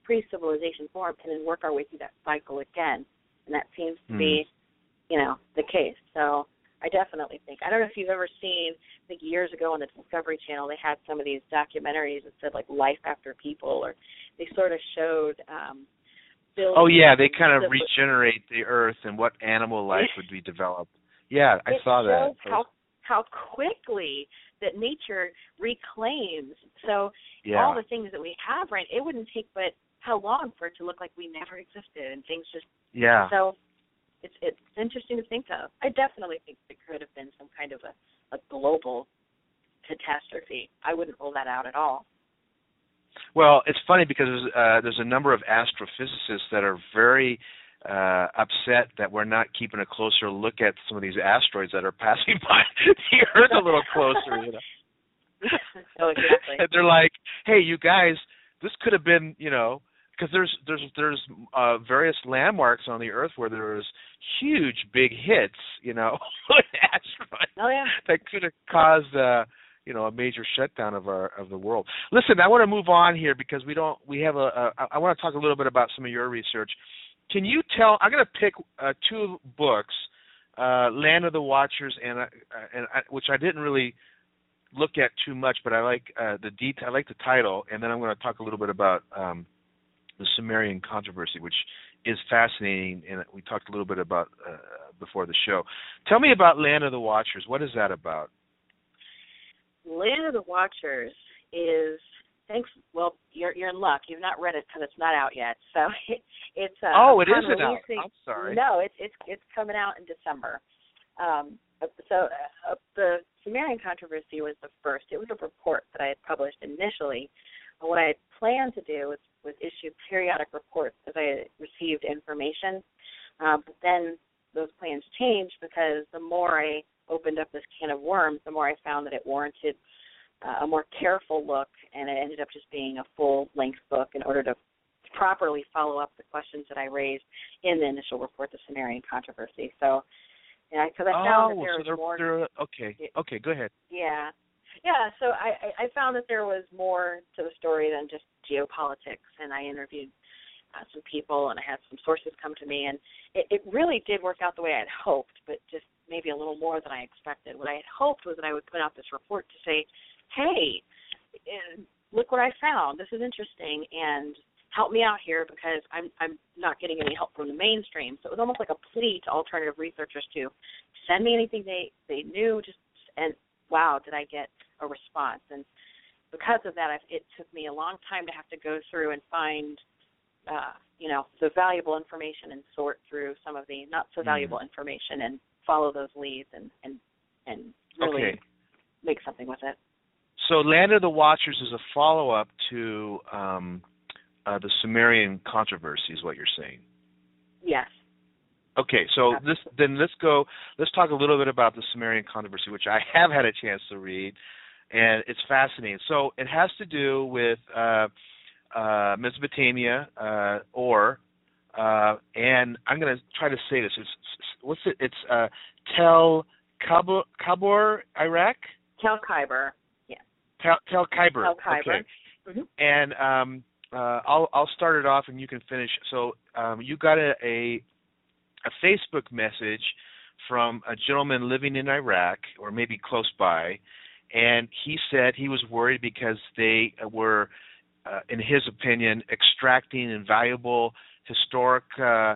pre-civilization form and then work our way through that cycle again. And that seems to mm. be, you know, the case. So I definitely think, I don't know if you've ever seen, I think years ago on the Discovery Channel, they had some of these documentaries that said, like, life after people, or they sort of showed um, Oh, yeah, they kind of the, regenerate the earth and what animal life would be developed. Yeah, I saw that. It shows how, how quickly that nature reclaims. So yeah. all the things that we have, right, it wouldn't take but how long for it to look like we never existed, and things just, yeah. So it's it's interesting to think of. I definitely think it could have been some kind of a, a global catastrophe. I wouldn't rule that out at all. Well, it's funny because uh, there's a number of astrophysicists that are very uh, upset that we're not keeping a closer look at some of these asteroids that are passing by the Earth a little closer. You know? Oh, exactly. And they're like, "Hey, you guys, this could have been, you know." Because there's there's there's uh, various landmarks on the Earth where there's huge big hits, you know, asteroids oh, yeah. that could have caused, uh, you know, a major shutdown of our of the world. Listen, I want to move on here because we don't we have a, a I want to talk a little bit about some of your research. Can you tell? I'm going to pick uh, two books, uh, Land of the Watchers, and uh, and I, which I didn't really look at too much, but I like uh, the detail. I like the title, and then I'm going to talk a little bit about. Um, the Sumerian controversy, which is fascinating, and we talked a little bit about uh, before the show. Tell me about Land of the Watchers. What is that about? Land of the Watchers is, thanks, well, you're you're in luck. You've not read it because it's not out yet. So it, it's uh, oh, it isn't releasing, out. I'm sorry. No, it's it's it's coming out in December. Um, so uh, the Sumerian controversy was the first. It was a report that I had published initially. What I had planned to do was, was issue periodic reports as I received information, uh, but then those plans changed because the more I opened up this can of worms, the more I found that it warranted uh, a more careful look, and it ended up just being a full-length book in order to properly follow up the questions that I raised in the initial report, the Sumerian controversy. So, yeah, because I found oh, that there so was they're, more. They're, okay, okay, go ahead. Yeah. Yeah, so I, I found that there was more to the story than just geopolitics, and I interviewed uh, some people, and I had some sources come to me, and it, it really did work out the way I had hoped, but just maybe a little more than I expected. What I had hoped was that I would put out this report to say, hey, look what I found. This is interesting, and help me out here because I'm I'm not getting any help from the mainstream. So it was almost like a plea to alternative researchers to send me anything they, they knew, just and wow, did I get a response. And because of that, I've, it took me a long time to have to go through and find, uh, you know, the valuable information and sort through some of the not so valuable mm. information and follow those leads and, and, and really okay. make something with it. So Land of the Watchers is a follow-up to um, uh, the Sumerian controversy is what you're saying. Yes. Okay, so this then let's go. Let's talk a little bit about the Sumerian controversy, which I have had a chance to read, and it's fascinating. So it has to do with uh, uh, Mesopotamia, uh, or uh, and I'm going to try to say this. It's what's it? It's uh, Tel Kabur, Kabur, Iraq. Tel Khyber, yeah. Tel Tel Khyber. Tel Khyber. Okay. Mm-hmm. And um, uh, I'll I'll start it off, and you can finish. So um, you got a, a a Facebook message from a gentleman living in Iraq, or maybe close by, and he said he was worried because they were, uh, in his opinion, extracting invaluable historic uh,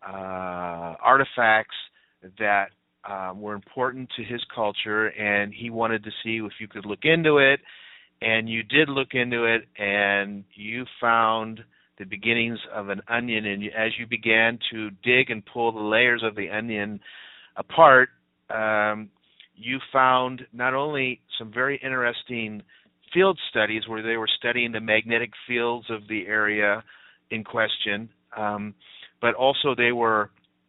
uh, artifacts that um, were important to his culture, and he wanted to see if you could look into it, and you did look into it, and you found the beginnings of an onion, and as you began to dig and pull the layers of the onion apart, um, you found not only some very interesting field studies where they were studying the magnetic fields of the area in question, um, but also they were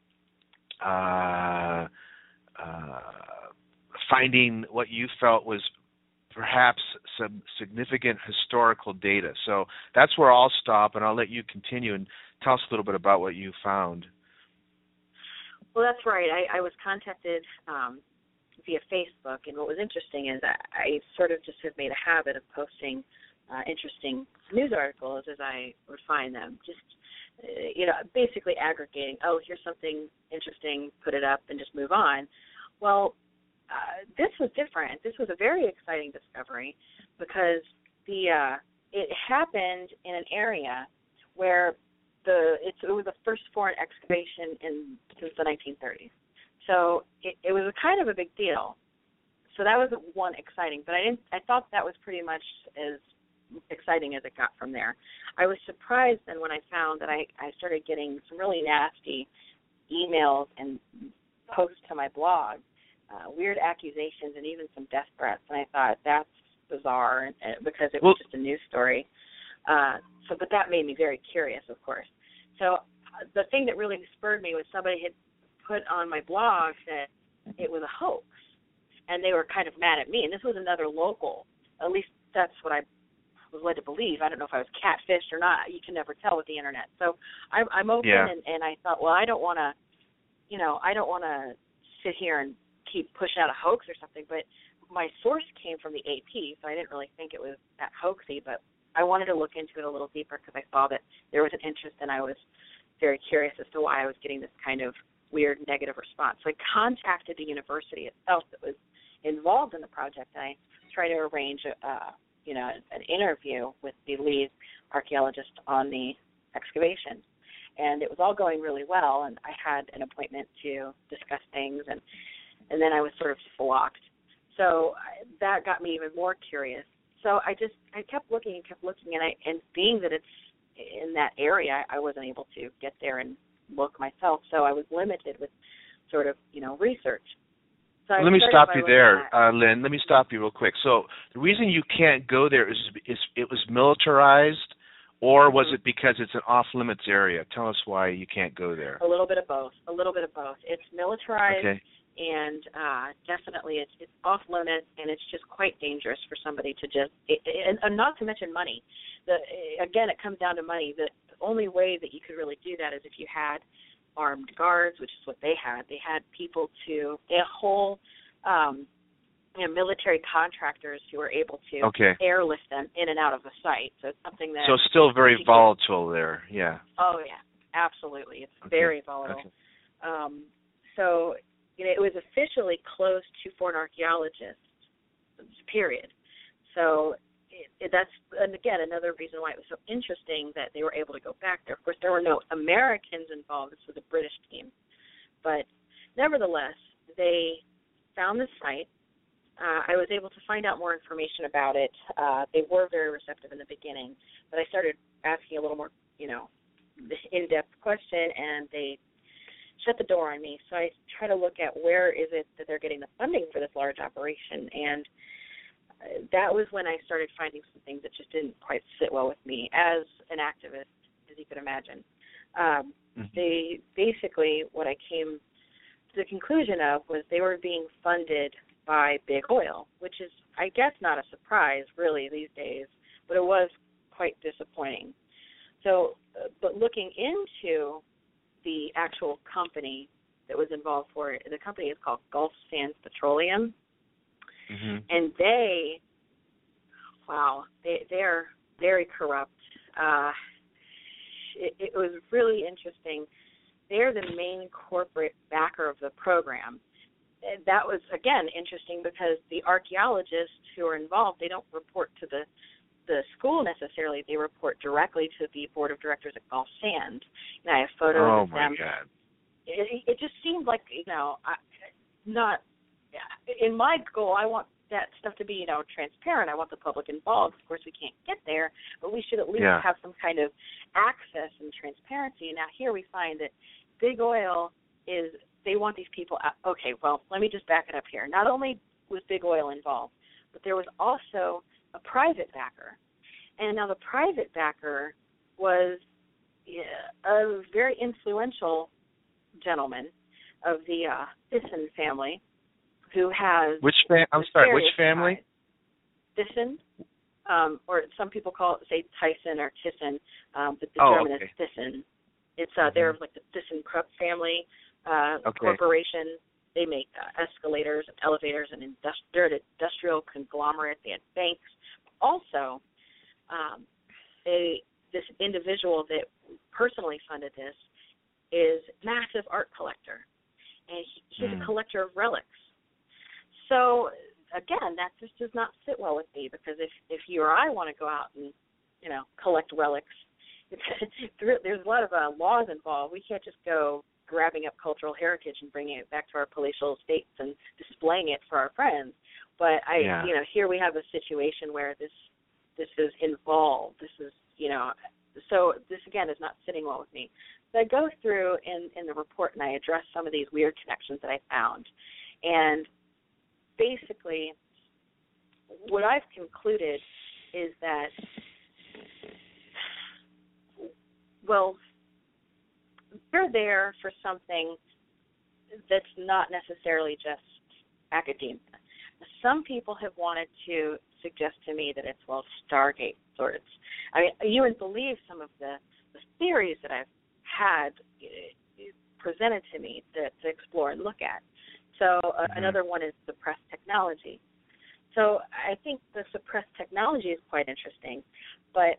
uh, uh, finding what you felt was perhaps some significant historical data. So that's where I'll stop, and I'll let you continue and tell us a little bit about what you found. Well, that's right. I, I was contacted um, via Facebook, and what was interesting is I, I sort of just have made a habit of posting uh, interesting news articles as I would find them. Just, uh, you know, basically aggregating, oh, here's something interesting, put it up and just move on. Well, uh, this was different. This was a very exciting discovery because the uh, it happened in an area where the it's, it was the first foreign excavation in since the nineteen thirties. So it, it was a kind of a big deal. So that was one exciting, but I didn't. I thought that was pretty much as exciting as it got from there. I was surprised then when I found that I, I started getting some really nasty emails and posts to my blog, uh, weird accusations, and even some death threats. And I thought that's bizarre and, uh, because it was well, just a news story. Uh, so, but that made me very curious, of course. So uh, the thing that really spurred me was somebody had put on my blog that it was a hoax, and they were kind of mad at me. And this was another local. At least that's what I was led to believe. I don't know if I was catfished or not. You can never tell with the internet. So I'm, I'm open, yeah. and, and I thought, well, I don't want to, you know, I don't want to sit here and keep pushing out a hoax or something. But my source came from the A P, so I didn't really think it was that hoaxy. But I wanted to look into it a little deeper because I saw that there was an interest, and I was very curious as to why I was getting this kind of weird negative response. So I contacted the university itself that was involved in the project, and I tried to arrange a, uh, you know, an interview with the lead archaeologist on the excavation. And it was all going really well, and I had an appointment to discuss things, and, and then I was sort of blocked. So I, that got me even more curious. So I just, I kept looking and kept looking, and, I, and being that it's in that area, I wasn't able to get there and look myself, so I was limited with sort of, you know, research. So Let me stop you there, uh, Lynn. Let me stop you real quick. So the reason you can't go there is, is it was militarized, or was it because it's an off-limits area? Tell us why you can't go there. A little bit of both. A little bit of both. It's militarized, okay. and uh, definitely it's, it's off-limits, and it's just quite dangerous for somebody to just, it, it, and not to mention money. The, again, it comes down to money. The, the only way that you could really do that is if you had armed guards, which is what they had. They had people to, they had whole um, you know, military contractors who were able to okay. airlift them in and out of the site. So it's something that... So it's still very volatile there, yeah. Oh, yeah, absolutely. It's okay. very volatile. Okay. Um, so, you know, it was officially closed to foreign archaeologists, period. So It, it, that's, and again, another reason why it was so interesting that they were able to go back there. Of course, there were no Americans involved. This was a British team. But nevertheless, they found the site. Uh, I was able to find out more information about it. Uh, they were very receptive in the beginning, but I started asking a little more, you know, in-depth question, and they shut the door on me. So I try to look at where is it that they're getting the funding for this large operation, and that was when I started finding some things that just didn't quite sit well with me as an activist, as you could imagine. Um, mm-hmm. They basically, what I came to the conclusion of was they were being funded by big oil, which is, I guess, not a surprise really these days, but it was quite disappointing. So, uh, but looking into the actual company that was involved for it, the company is called Gulf Sands Petroleum. Mm-hmm. And they, wow, they, they're very corrupt. Uh, it, it was really interesting. They're the main corporate backer of the program. That was, again, interesting because the archaeologists who are involved, they don't report to the, the school necessarily. They report directly to the board of directors at Gulf Sands. And I have photos oh of them. Oh, my God. It, it just seemed like, you know, I, not... in my goal, I want that stuff to be, you know, transparent. I want the public involved. Of course, we can't get there, but we should at least yeah. have some kind of access and transparency. And now here we find that big oil is, they want these people out. Okay, well, let me just back it up here. Not only was big oil involved, but there was also a private backer. And now the private backer was yeah, a very influential gentleman of the uh, Thyssen family, who has which fam- I'm sorry, which family? Thyssen, um, or some people call it, say, Tyson or Thyssen, um, but the oh, German okay. is Thyssen. It's uh, mm-hmm. they're like the ThyssenKrupp family uh, okay. corporation. They make uh, escalators and elevators and industri- industrial conglomerate. They had banks. Also, um, a this individual that personally funded this is a massive art collector, and he, he's mm. a collector of relics. So again, that just does not sit well with me, because if if you or I want to go out and, you know, collect relics, there's a lot of uh, laws involved. We can't just go grabbing up cultural heritage and bringing it back to our palatial estates and displaying it for our friends. But I, yeah. you know, here we have a situation where this this is involved. This is, you know, so this again is not sitting well with me. So I go through in in the report and I address some of these weird connections that I found, and basically what I've concluded is that, well, they're there for something that's not necessarily just academia. Some people have wanted to suggest to me that it's, well, Stargate, or it's, I mean, you wouldn't believe some of the, the theories that I've had presented to me to, to explore and look at. So uh, mm-hmm. another one is suppressed technology. So I think the suppressed technology is quite interesting, but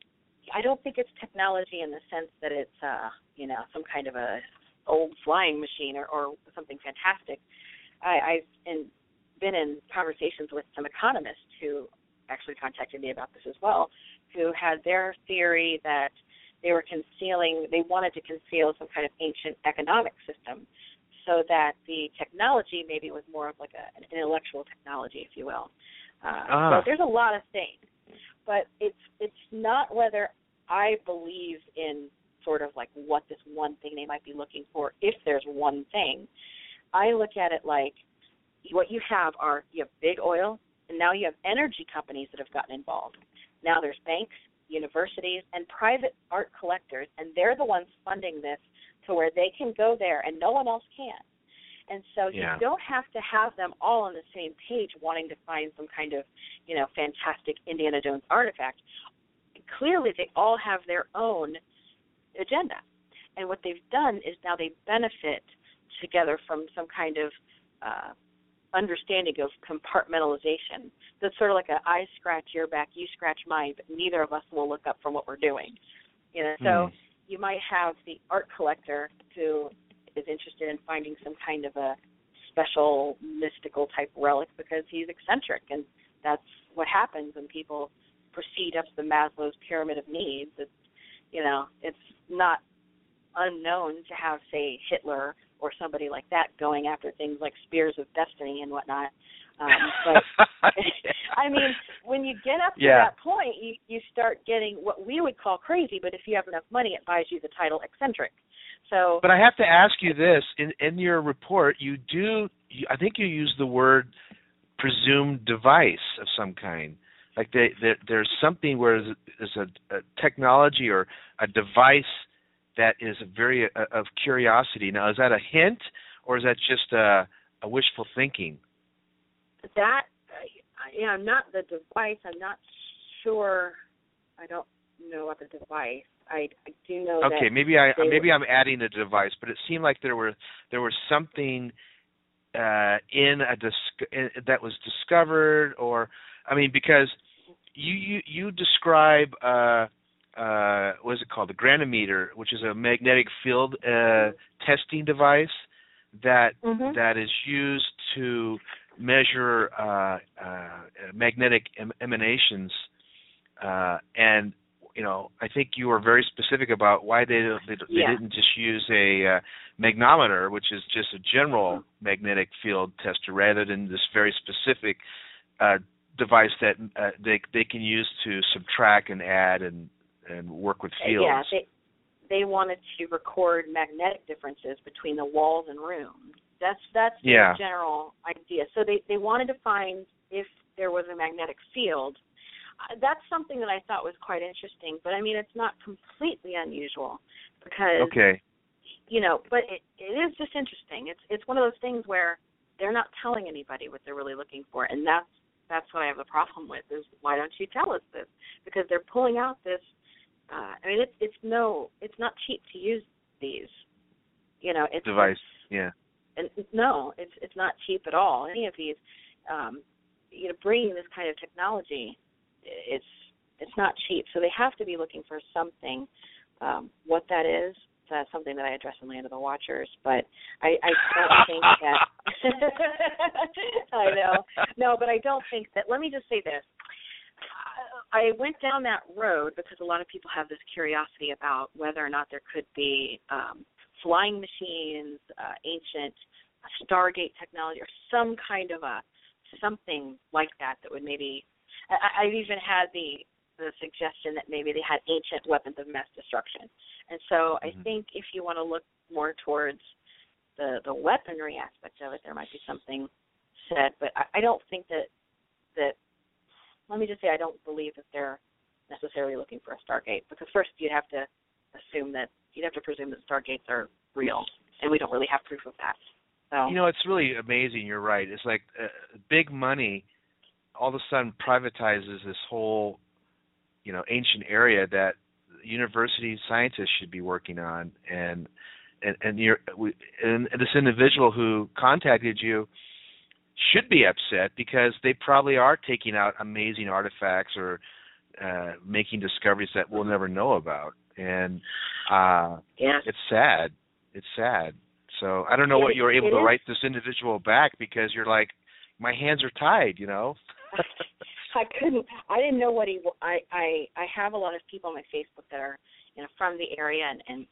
I don't think it's technology in the sense that it's, uh, you know, some kind of a old flying machine or, or something fantastic. I, I've in, been in conversations with some economists who actually contacted me about this as well, who had their theory that they were concealing, they wanted to conceal some kind of ancient economic system, so that the technology maybe was more of like a, an intellectual technology, if you will. Uh, ah. So there's a lot of things, but it's it's not whether I believe in sort of like what this one thing they might be looking for, if there's one thing. I look at it like what you have are, you have big oil, and now you have energy companies that have gotten involved. Now there's banks, universities, and private art collectors, and they're the ones funding this to where they can go there and no one else can. And so yeah. you don't have to have them all on the same page wanting to find some kind of, you know, fantastic Indiana Jones artifact. Clearly they all have their own agenda. And what they've done is now they benefit together from some kind of uh, understanding of compartmentalization. That's sort of like a I scratch your back, you scratch mine, but neither of us will look up from what we're doing. You know, so mm. you might have the art collector who is interested in finding some kind of a special mystical type relic because he's eccentric, and that's what happens when people proceed up the Maslow's pyramid of needs. It's, you know, it's not unknown to have, say, Hitler or somebody like that going after things like spears of destiny and whatnot. Um, but, I mean, when you get up to yeah. that point, you, you start getting what we would call crazy, but if you have enough money, it buys you the title eccentric. So, But I have to ask you this. In, in your report, you do, you, I think you use the word presumed device of some kind. Like they, they, there's something where there's a, a technology or a device that is very uh, of curiosity. Now, is that a hint, or is that just a, a wishful thinking? That, you know, I'm not the device. I'm not sure. I don't know about the device. I, I do know okay, that. Okay, maybe I maybe were, I'm adding a device, but it seemed like there were there was something uh, in a dis- in, that was discovered, or I mean, because you you, you describe uh, uh, what is it called, the granometer, which is a magnetic field uh, mm-hmm. testing device that mm-hmm. that is used to measure uh, uh, magnetic em- emanations, uh, and you know, I think you were very specific about why they they, they yeah. didn't just use a uh, magnometer, which is just a general mm-hmm. magnetic field tester, rather than this very specific uh, device that uh, they they can use to subtract and add and and work with fields. Yeah, they they wanted to record magnetic differences between the walls and rooms. That's that's yeah. the general idea. So they, they wanted to find if there was a magnetic field. Uh, that's something that I thought was quite interesting. But, I mean, it's not completely unusual because, okay. you know, but it, it is just interesting. It's it's one of those things where they're not telling anybody what they're really looking for, and that's, that's what I have a problem with is why don't you tell us this? Because they're pulling out this, uh, I mean, it's, it's no, it's not cheap to use these, you know. It's device, it's, yeah. And no, it's it's not cheap at all. Any of these, um, you know, bringing this kind of technology, it's it's not cheap. So they have to be looking for something. Um, what that is, that's something that I address in Land of the Watchers. But I, I don't think that – I know. No, but I don't think that – let me just say this. I went down that road because a lot of people have this curiosity about whether or not there could be um, flying machines, uh, ancient Stargate technology, or some kind of a something like that that would maybe. I, I've even had the the suggestion that maybe they had ancient weapons of mass destruction, and so mm-hmm. I think if you want to look more towards the the weaponry aspect of it, there might be something said. But I, I don't think that that. Let me just say I don't believe that they're necessarily looking for a Stargate, because first you'd have to assume that you'd have to presume that Stargates are real, and we don't really have proof of that. So you know, it's really amazing. You're right. It's like uh, big money all of a sudden privatizes this whole, you know, ancient area that university scientists should be working on, and and and you're we, and this individual who contacted you should be upset because they probably are taking out amazing artifacts or uh, making discoveries that we'll never know about. And uh, yeah. it's sad. It's sad. So I don't know it, what you were able to is. write this individual back, because you're like, my hands are tied, you know? I couldn't. I didn't know what he. I, I I have a lot of people on my Facebook that are, you know, from the area, and and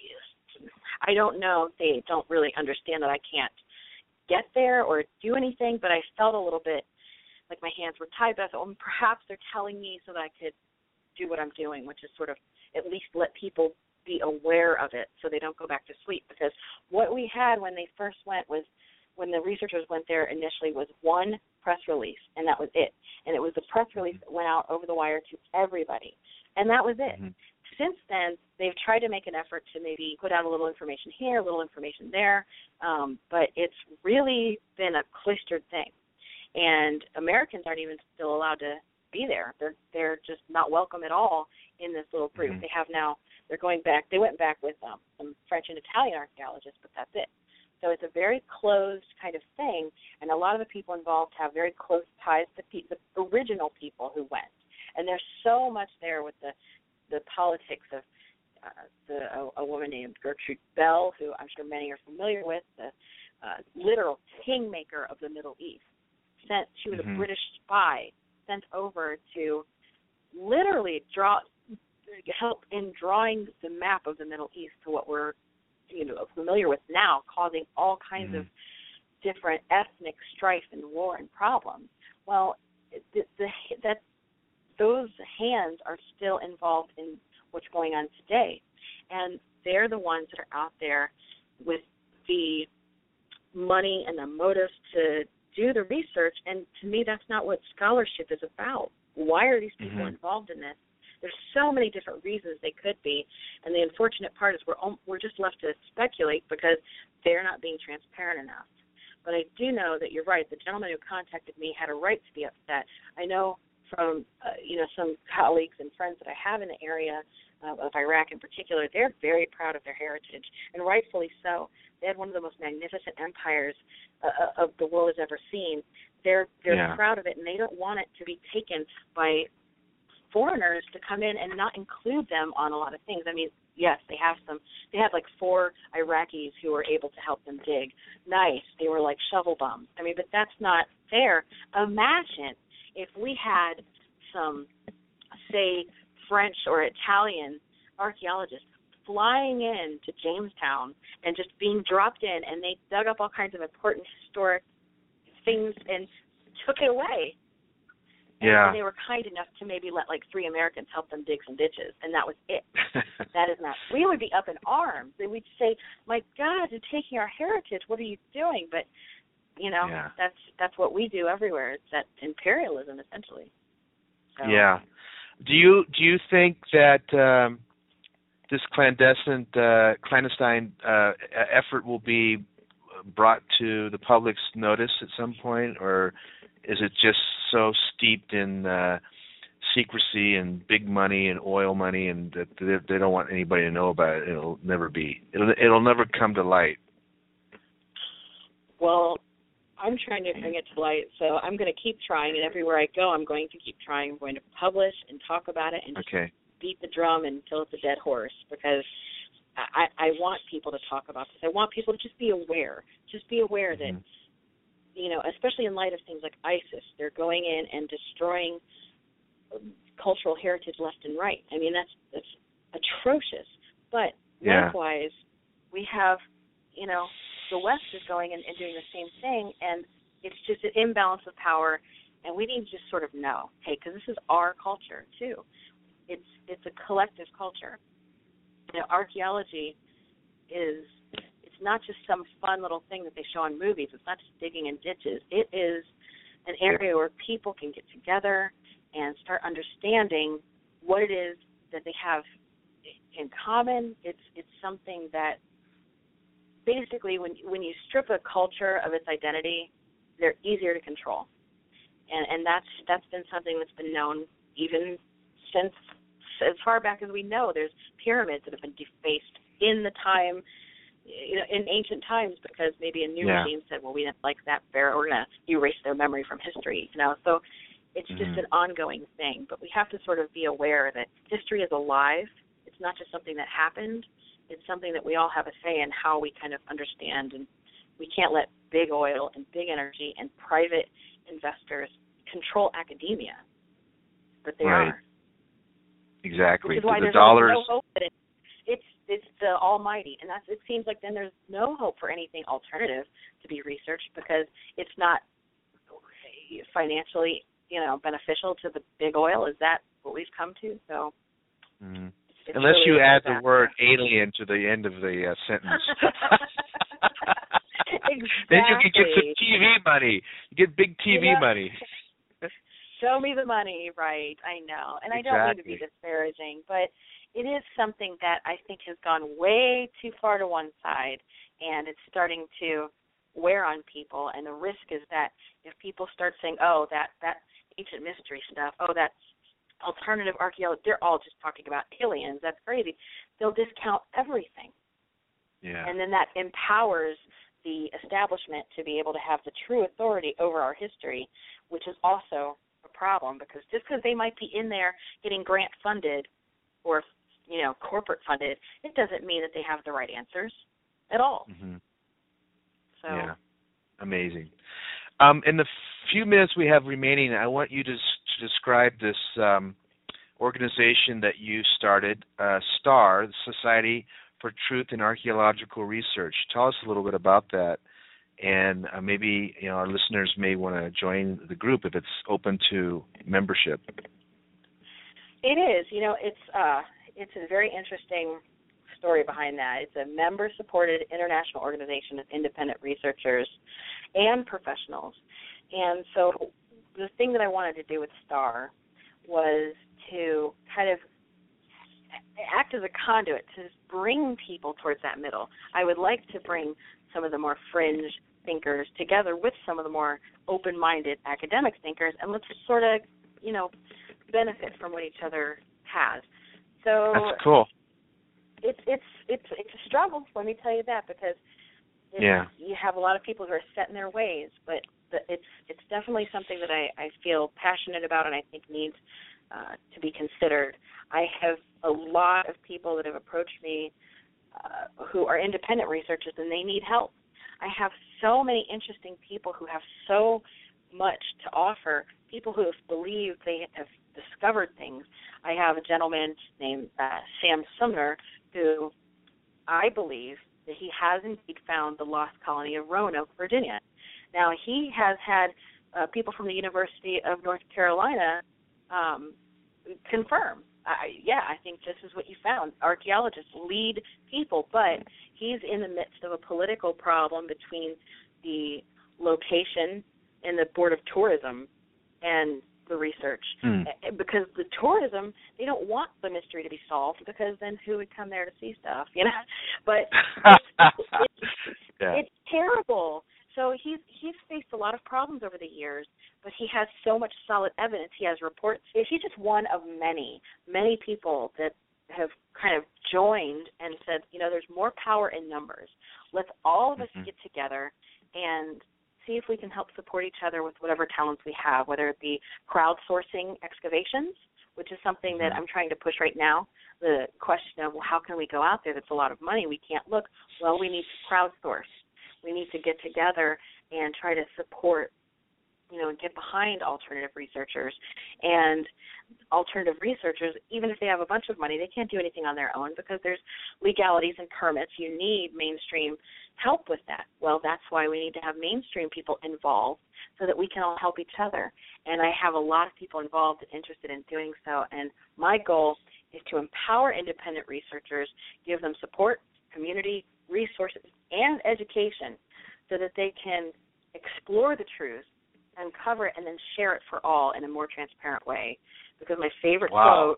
I, I don't know. They don't really understand that I can't get there or do anything, but I felt a little bit like my hands were tied. But I thought, well, perhaps they're telling me so that I could do what I'm doing, which is sort of at least let people be aware of it so they don't go back to sleep. Because what we had when they first went was, when the researchers went there initially, was one press release, and that was it. And it was the press release that went out over the wire to everybody, and that was it. Mm-hmm. Since then, they've tried to make an effort to maybe put out a little information here, a little information there, um, but it's really been a cloistered thing. And Americans aren't even still allowed to be there. They're they're just not welcome at all in this little group. Mm-hmm. They have now, they're going back, they went back with um, some French and Italian archaeologists, but that's it. So it's a very closed kind of thing, and a lot of the people involved have very close ties to pe- the original people who went. And there's so much there with the the politics of uh, the, a, a woman named Gertrude Bell, who I'm sure many are familiar with, the uh, literal kingmaker of the Middle East. Sent, she was mm-hmm. a British spy sent over to literally draw, help in drawing the map of the Middle East to what we're, you know, familiar with now, causing all kinds mm-hmm. of different ethnic strife and war and problems. Well, the, the, that those hands are still involved in what's going on today. And they're the ones that are out there with the money and the motives to do the research. And to me, that's not what scholarship is about. Why are these people mm-hmm. involved in this? There's so many different reasons they could be. And the unfortunate part is we're, we're just left to speculate because they're not being transparent enough. But I do know that you're right. The gentleman who contacted me had a right to be upset. I know from, uh, you know, some colleagues and friends that I have in the area uh, of Iraq in particular, they're very proud of their heritage, and rightfully so. They had one of the most magnificent empires uh, of the world has ever seen. They're they're yeah. proud of it, and they don't want it to be taken by foreigners to come in and not include them on a lot of things. I mean, yes, they have some. They had like four Iraqis who were able to help them dig. Nice. They were like shovel bums. I mean, but that's not fair. Imagine if we had some, say, French or Italian archaeologists flying in to Jamestown and just being dropped in, and they dug up all kinds of important historic things and took it away. Yeah. And they were kind enough to maybe let like three Americans help them dig some ditches, and that was it. That is not. We would be up in arms. And we'd say, "My God, you're taking our heritage. What are you doing?" But you know, yeah. that's that's what we do everywhere. It's that imperialism, essentially. So. Yeah. Do you do you think that um, this clandestine uh, clandestine uh, effort will be brought to the public's notice at some point, or is it just so steeped in uh, secrecy and big money and oil money, and that they, they don't want anybody to know about it? It'll never be. It'll it'll never come to light. Well, I'm trying to bring it to light, so I'm going to keep trying, and everywhere I go, I'm going to keep trying. I'm going to publish and talk about it and Okay. just beat the drum until it's a dead horse, because I, I want people to talk about this. I want people to just be aware. Just be aware Mm-hmm. that, you know, especially in light of things like ISIS, they're going in and destroying cultural heritage left and right. I mean, that's that's atrocious. But Yeah. likewise, we have, you know, the West is going in and doing the same thing, and it's just an imbalance of power, and we need to just sort of know, hey, because this is our culture too. It's it's a collective culture. You know, archaeology is, it's not just some fun little thing that they show in movies. It's not just digging in ditches. It is an area where people can get together and start understanding what it is that they have in common. It's it's something that basically when when you strip a culture of its identity, they're easier to control. And and that's that's been something that's been known even since as far back as we know. There's pyramids that have been defaced in the time, you know, in ancient times, because maybe a new Yeah. regime said, well, we didn't like that pharaoh, we're going to erase their memory from history. You know, so it's Mm-hmm. just an ongoing thing. But we have to sort of be aware that history is alive. It's not just something that happened. It's something that we all have a say in how we kind of understand, and we can't let big oil and big energy and private investors control academia, but they Right. are. Exactly. Which is why the there's dollars. no hope that it, it's it's the Almighty, and that's it seems like then there's no hope for anything alternative to be researched, because it's not financially, you know, beneficial to the big oil. Is that what we've come to? So. Mm-hmm. It's Unless really you add that. the word alien to the end of the uh, sentence. Exactly. Then you can get some T V money. You get big T V You know, money. Show me the money, right? I know. And I don't mean to be disparaging, but it is something that I think has gone way too far to one side, and it's starting to wear on people. And the risk is that if people start saying, oh, that, that ancient mystery stuff, oh, that's alternative archaeology, they're all just talking about aliens, that's crazy, they'll discount everything. Yeah. And then that empowers the establishment to be able to have the true authority over our history, which is also a problem, because just because they might be in there getting grant funded or, you know, corporate funded, it doesn't mean that they have the right answers at all. Mm-hmm. So yeah, amazing. Um, in the few minutes we have remaining, I want you to, to describe this um, organization that you started, uh, STAR, the Society for Truth in Archaeological Research. Tell us a little bit about that, and uh, maybe you know our listeners may want to join the group if it's open to membership. It is. You know, it's uh, it's a very interesting story behind that. It's a member-supported international organization of independent researchers and professionals. And so the thing that I wanted to do with STAR was to kind of act as a conduit to bring people towards that middle. I would like to bring some of the more fringe thinkers together with some of the more open-minded academic thinkers, and let's sort of, you know, benefit from what each other has. So that's cool. It's it's it's it's a struggle, let me tell you that, because it's, yeah. you have a lot of people who are set in their ways, but the, it's it's definitely something that I, I feel passionate about and I think needs uh, to be considered. I have a lot of people that have approached me uh, who are independent researchers and they need help. I have so many interesting people who have so much to offer, people who have believed they have discovered things. I have a gentleman named uh, Sam Sumner who I believe that he has indeed found the lost colony of Roanoke, Virginia. Now, he has had uh, people from the University of North Carolina um, confirm, I, yeah, I think this is what you found. Archaeologists lead people, but he's in the midst of a political problem between the location and the Board of Tourism and the research. Hmm. Because the tourism, they don't want the mystery to be solved, because then who would come there to see stuff, you know? But it's, it's, yeah. it's terrible. So he's he's faced a lot of problems over the years, but he has so much solid evidence. He has reports. He's just one of many, many people that have kind of joined and said, you know, there's more power in numbers. Let's all of us mm-hmm. get together and see if we can help support each other with whatever talents we have, whether it be crowdsourcing excavations, which is something that I'm trying to push right now. The question of, well, how can we go out there? That's a lot of money. We can't look. Well, we need to crowdsource. We need to get together and try to support, you know, and get behind alternative researchers. And alternative researchers, even if they have a bunch of money, they can't do anything on their own because there's legalities and permits. You need mainstream help with that. Well, that's why we need to have mainstream people involved so that we can all help each other. And I have a lot of people involved and interested in doing so. And my goal is to empower independent researchers, give them support, community, resources, and education so that they can explore the truth, uncover it, and then share it for all in a more transparent way. Because my favorite wow. quote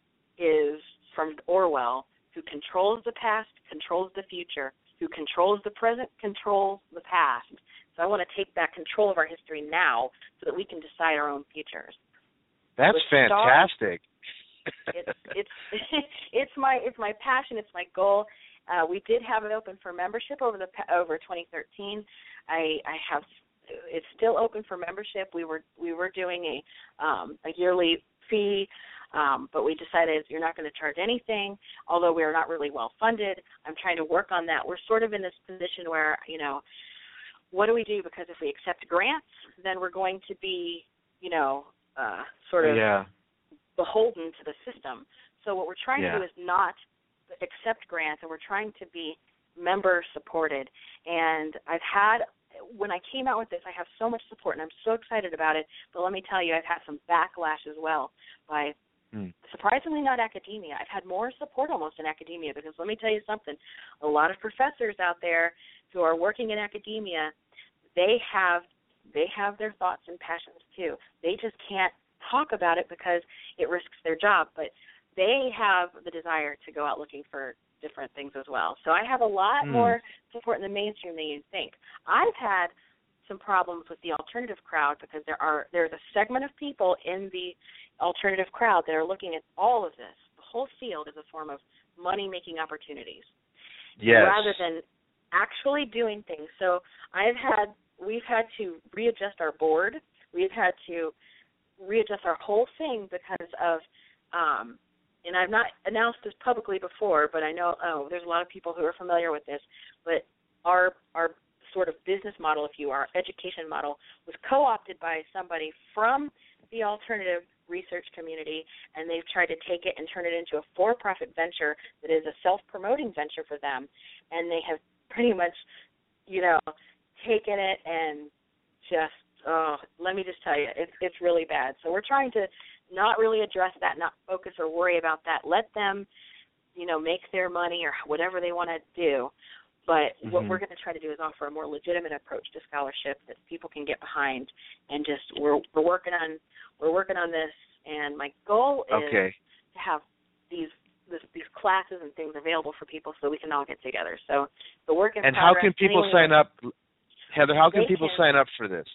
is from Orwell: who controls the past controls the future. Who controls the present controls the past. So I want to take back control of our history now so that we can decide our own futures. That's With fantastic. Stars, it's it's it's my it's my passion. It's my goal. Uh, we did have it open for membership over the over twenty thirteen. I I have it's still open for membership. We were we were doing a um, a yearly fee. Um, but we decided you're not going to charge anything, although we are not really well funded. I'm trying to work on that. We're sort of in this position where, you know, what do we do? Because if we accept grants, then we're going to be, you know, uh, sort of yeah. beholden to the system. So what we're trying yeah. to do is not accept grants, and we're trying to be member supported. And I've had, when I came out with this, I have so much support, and I'm so excited about it. But let me tell you, I've had some backlash as well by surprisingly not academia. I've had more support almost in academia because let me tell you something, a lot of professors out there who are working in academia, they have they have their thoughts and passions too. They just can't talk about it because it risks their job, but they have the desire to go out looking for different things as well. So I have a lot mm. more support in the mainstream than you think. I've had some problems with the alternative crowd because there are there's a segment of people in the alternative crowd that are looking at all of this. The whole field is a form of money-making opportunities, yes. rather than actually doing things. So I've had we've had to readjust our board. We've had to readjust our whole thing because of, um, and I've not announced this publicly before, but I know oh, there's a lot of people who are familiar with this. But our our sort of business model, if you are, education model, was co-opted by somebody from the alternative research community, and they've tried to take it and turn it into a for-profit venture that is a self-promoting venture for them, and they have pretty much, you know, taken it and just, oh, let me just tell you, it's it's really bad. So we're trying to not really address that, not focus or worry about that. Let them, you know, make their money or whatever they want to do. But mm-hmm. what we're going to try to do is offer a more legitimate approach to scholarship that people can get behind, and just we're we're working on we're working on this. And my goal is okay. to have these this, these classes and things available for people so we can all get together. So the work in and progress. how can people sign up, Heather? How can people can, sign up for this?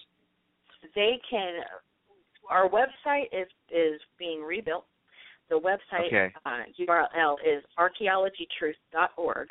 They can. Our website is is being rebuilt. The website okay. uh, U R L is archaeology truth dot org.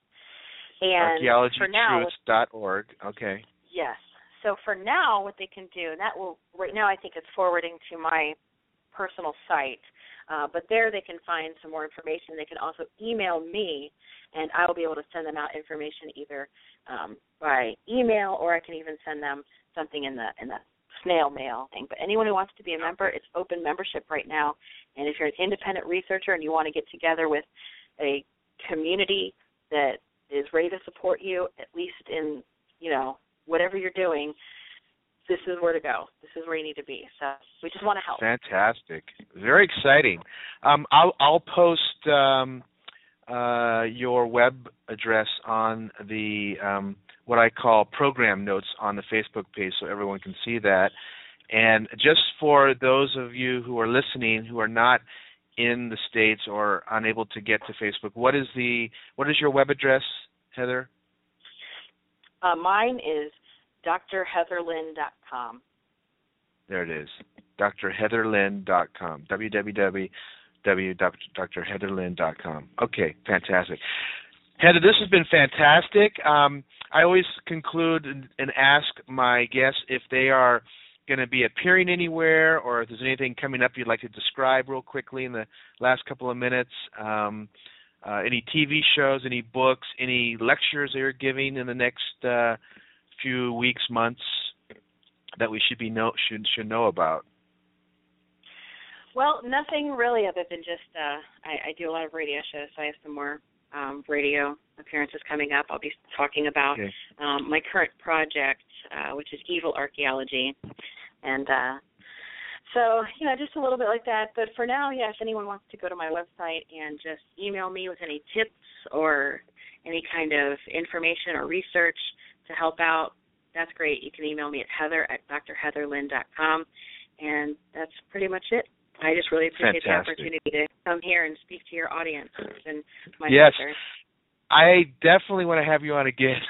And archaeology for now, truth dot org. Okay. Yes. So for now, what they can do, and that will, right now I think it's forwarding to my personal site, uh, but there they can find some more information. They can also email me, and I will be able to send them out information either um, by email, or I can even send them something in the in the snail mail thing. But anyone who wants to be a member, it's open membership right now. And if you're an independent researcher and you want to get together with a community that is ready to support you, at least in, you know, whatever you're doing, this is where to go. This is where you need to be. So we just want to help. Fantastic. Very exciting. Um, I'll, I'll post um, uh, your web address on the um, what I call program notes on the Facebook page so everyone can see that. And just for those of you who are listening who are not in the States or unable to get to Facebook, what is the what is your web address, Heather? Uh, mine is d r heather lynn dot com. There it is, d r heather lynn dot com, w w w dot d r heather lynn dot com. Okay, fantastic. Heather, this has been fantastic. Um, I always conclude and, and ask my guests if they are going to be appearing anywhere, or if there's anything coming up you'd like to describe real quickly in the last couple of minutes. Um, uh, any T V shows, any books, any lectures that you're giving in the next uh, few weeks, months that we should be know should should know about. Well, nothing really other than just uh, I, I do a lot of radio shows, so I have some more um, radio appearances coming up. I'll be talking about Okay. um, my current project, uh, which is Evil Archaeology. And uh, so, you know, just a little bit like that. But for now, yeah, if anyone wants to go to my website and just email me with any tips or any kind of information or research to help out, that's great. You can email me at heather at d r heather lynn dot com. And that's pretty much it. I just really appreciate Fantastic. the opportunity to come here and speak to your audience. It's been my Yes. pleasure. I definitely want to have you on again,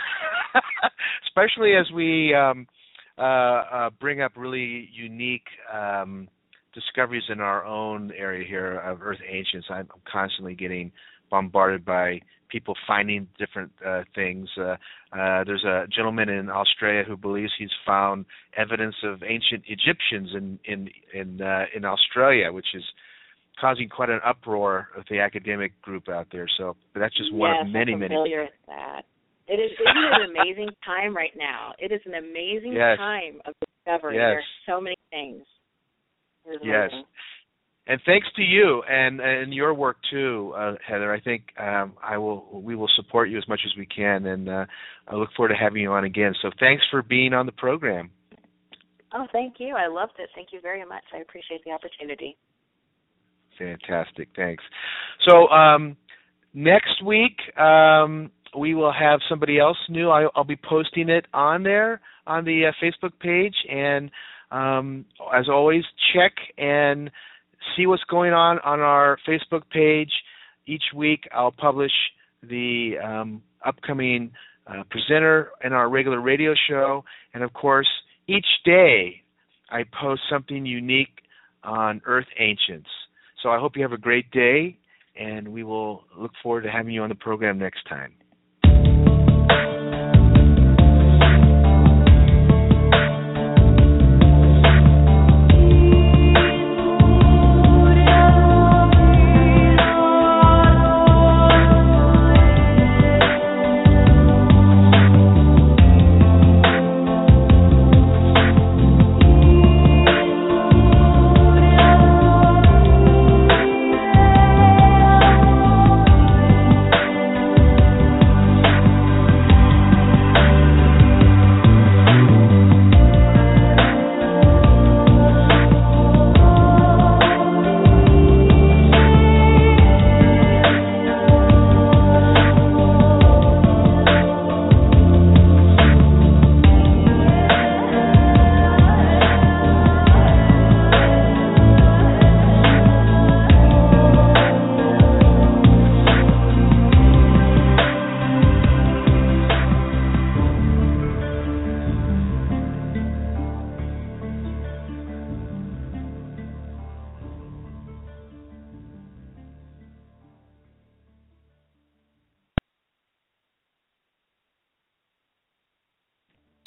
especially as we um, uh, uh, bring up really unique um, discoveries in our own area here of Earth Ancients. I'm constantly getting bombarded by people finding different uh, things. Uh, uh, there's a gentleman in Australia who believes he's found evidence of ancient Egyptians in in in, uh, in Australia, which is causing quite an uproar with the academic group out there. So but that's just one yes, of many, I'm many. familiar with that. It is, it is an amazing time right now. It is an amazing Yes. time of discovery. Yes. There are so many things. It is Yes. amazing. And thanks to you and and your work too, uh, Heather. I think um, I will we will support you as much as we can, and uh, I look forward to having you on again. So thanks for being on the program. Oh, thank you. I loved it. Thank you very much. I appreciate the opportunity. Fantastic. Thanks. So um, next week um, we will have somebody else new. I, I'll be posting it on there on the uh, Facebook page, and um, as always, check and see what's going on on our Facebook page. Each week I'll publish the um, upcoming uh, presenter in our regular radio show, and of course each day I post something unique on Earth Ancients. So I hope you have a great day, and we will look forward to having you on the program next time.